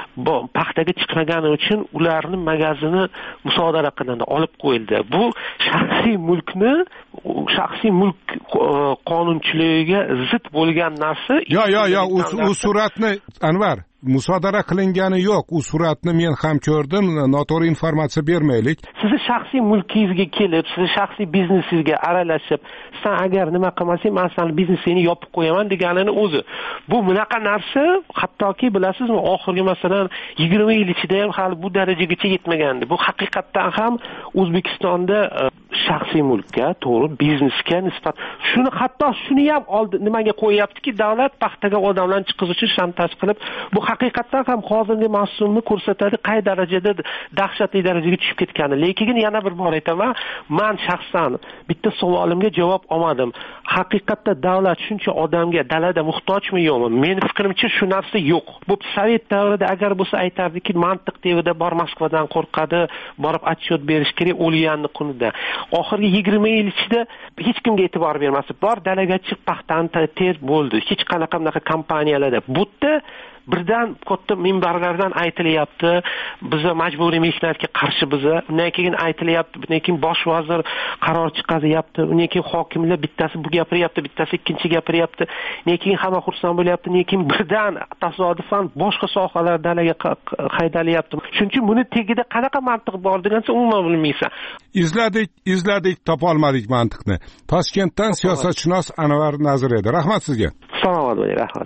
paxtaga chiqmagani uchun ularni magazini musodara qilindi, olib qo'yildi. Bu shaxsiy mulkni, shaxsiy mulk qonunchiligiga zid bo'lgan narsa. Yo, yo, yo, u suratni Anvar musodara qilingani yo'q. U suratni men ham ko'rdim. Noto'g'ri informatsiya bermaylik. Sizni shaxsiy mulkingizga kelib, sizni shaxsiy biznesingizga aralashib, sen agar nima qilmasang, men seni biznesingni yopib qo'yaman deganini o'zi. Bu bunaqa narsa, hattoki bilasizmi, oxirgi masalan yigirma yil ichida ham hali bu darajagacha yetmagandi. Bu haqiqatdan ham O'zbekistonda shaxsiy mulkka, to'g'ri, biznesga nisbat. Shuni hatto shuni ham oldi nimaga qo'yaptiki, davlat paxtaga odamlarni chiqish uchun shantaj qilib, bu haqiqatdan ham hozirgi mavsumni ko'rsatadi, qay darajada dahshatli darajaga tushib ketgani. Lekin yana bir bor aytaman, men shaxsan bitta savolimga javob olmadim. Haqiqatda davlat shuncha odamga dalada muhtojmi yo'qmi? Meni fikrimcha shu narsa yo'q. Bu Sovet davrida agar bo'lsa aytardiki, mantiq devida bor Moskvadan qo'rqadi, borib otchot berish kerak o'lganni kunida. Oxirgi yigirma yil ichida hech kimga e'tibor bermasdi. Bor dalaga chiq paxtani ter bo'ldi. Hech qanaqa bunaqa kompaniyalarda. Bu yerda birdan katta minbarlardan aytilyapti, biz majburiy mehnatga qarshi biz. Undan keyin aytilyapti, undan keyin bosh vazir qaror chiqaryapti, undan keyin hokimlar bittasi bu gapiryapti, bittasi ikkinchi gapiryapti. Undan keyin hamma xursand bo'lyapti, undan keyin birdan tasodifan boshqa sohalar dalaga haydalyapti. Shuning uchun buni tagida qanaqa mantiq bor degansa umuman bilmaysan. Izladik, izladik, topolmadik mantiqni. Toshkentdan siyosatshunos Anvar Nazir edi. Rahmat sizga. Salomat bo'ling, rahmat.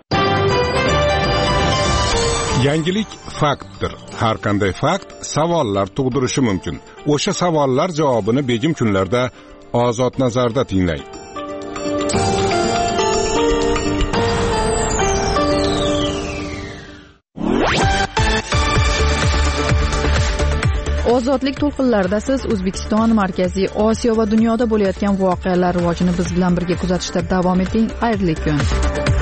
Yangilik faktdir. Har qanday fakt savollar tug'dirishi mumkin. O'sha savollar javobini begim kunlarda Ozod nazarda tinglang. Ozodlik to'lqinlarida siz O'zbekiston, Markaziy Osiyo va dunyoda bo'layotgan voqealar rivojini biz bilan birga kuzatishda davom eting. Xayrli kun.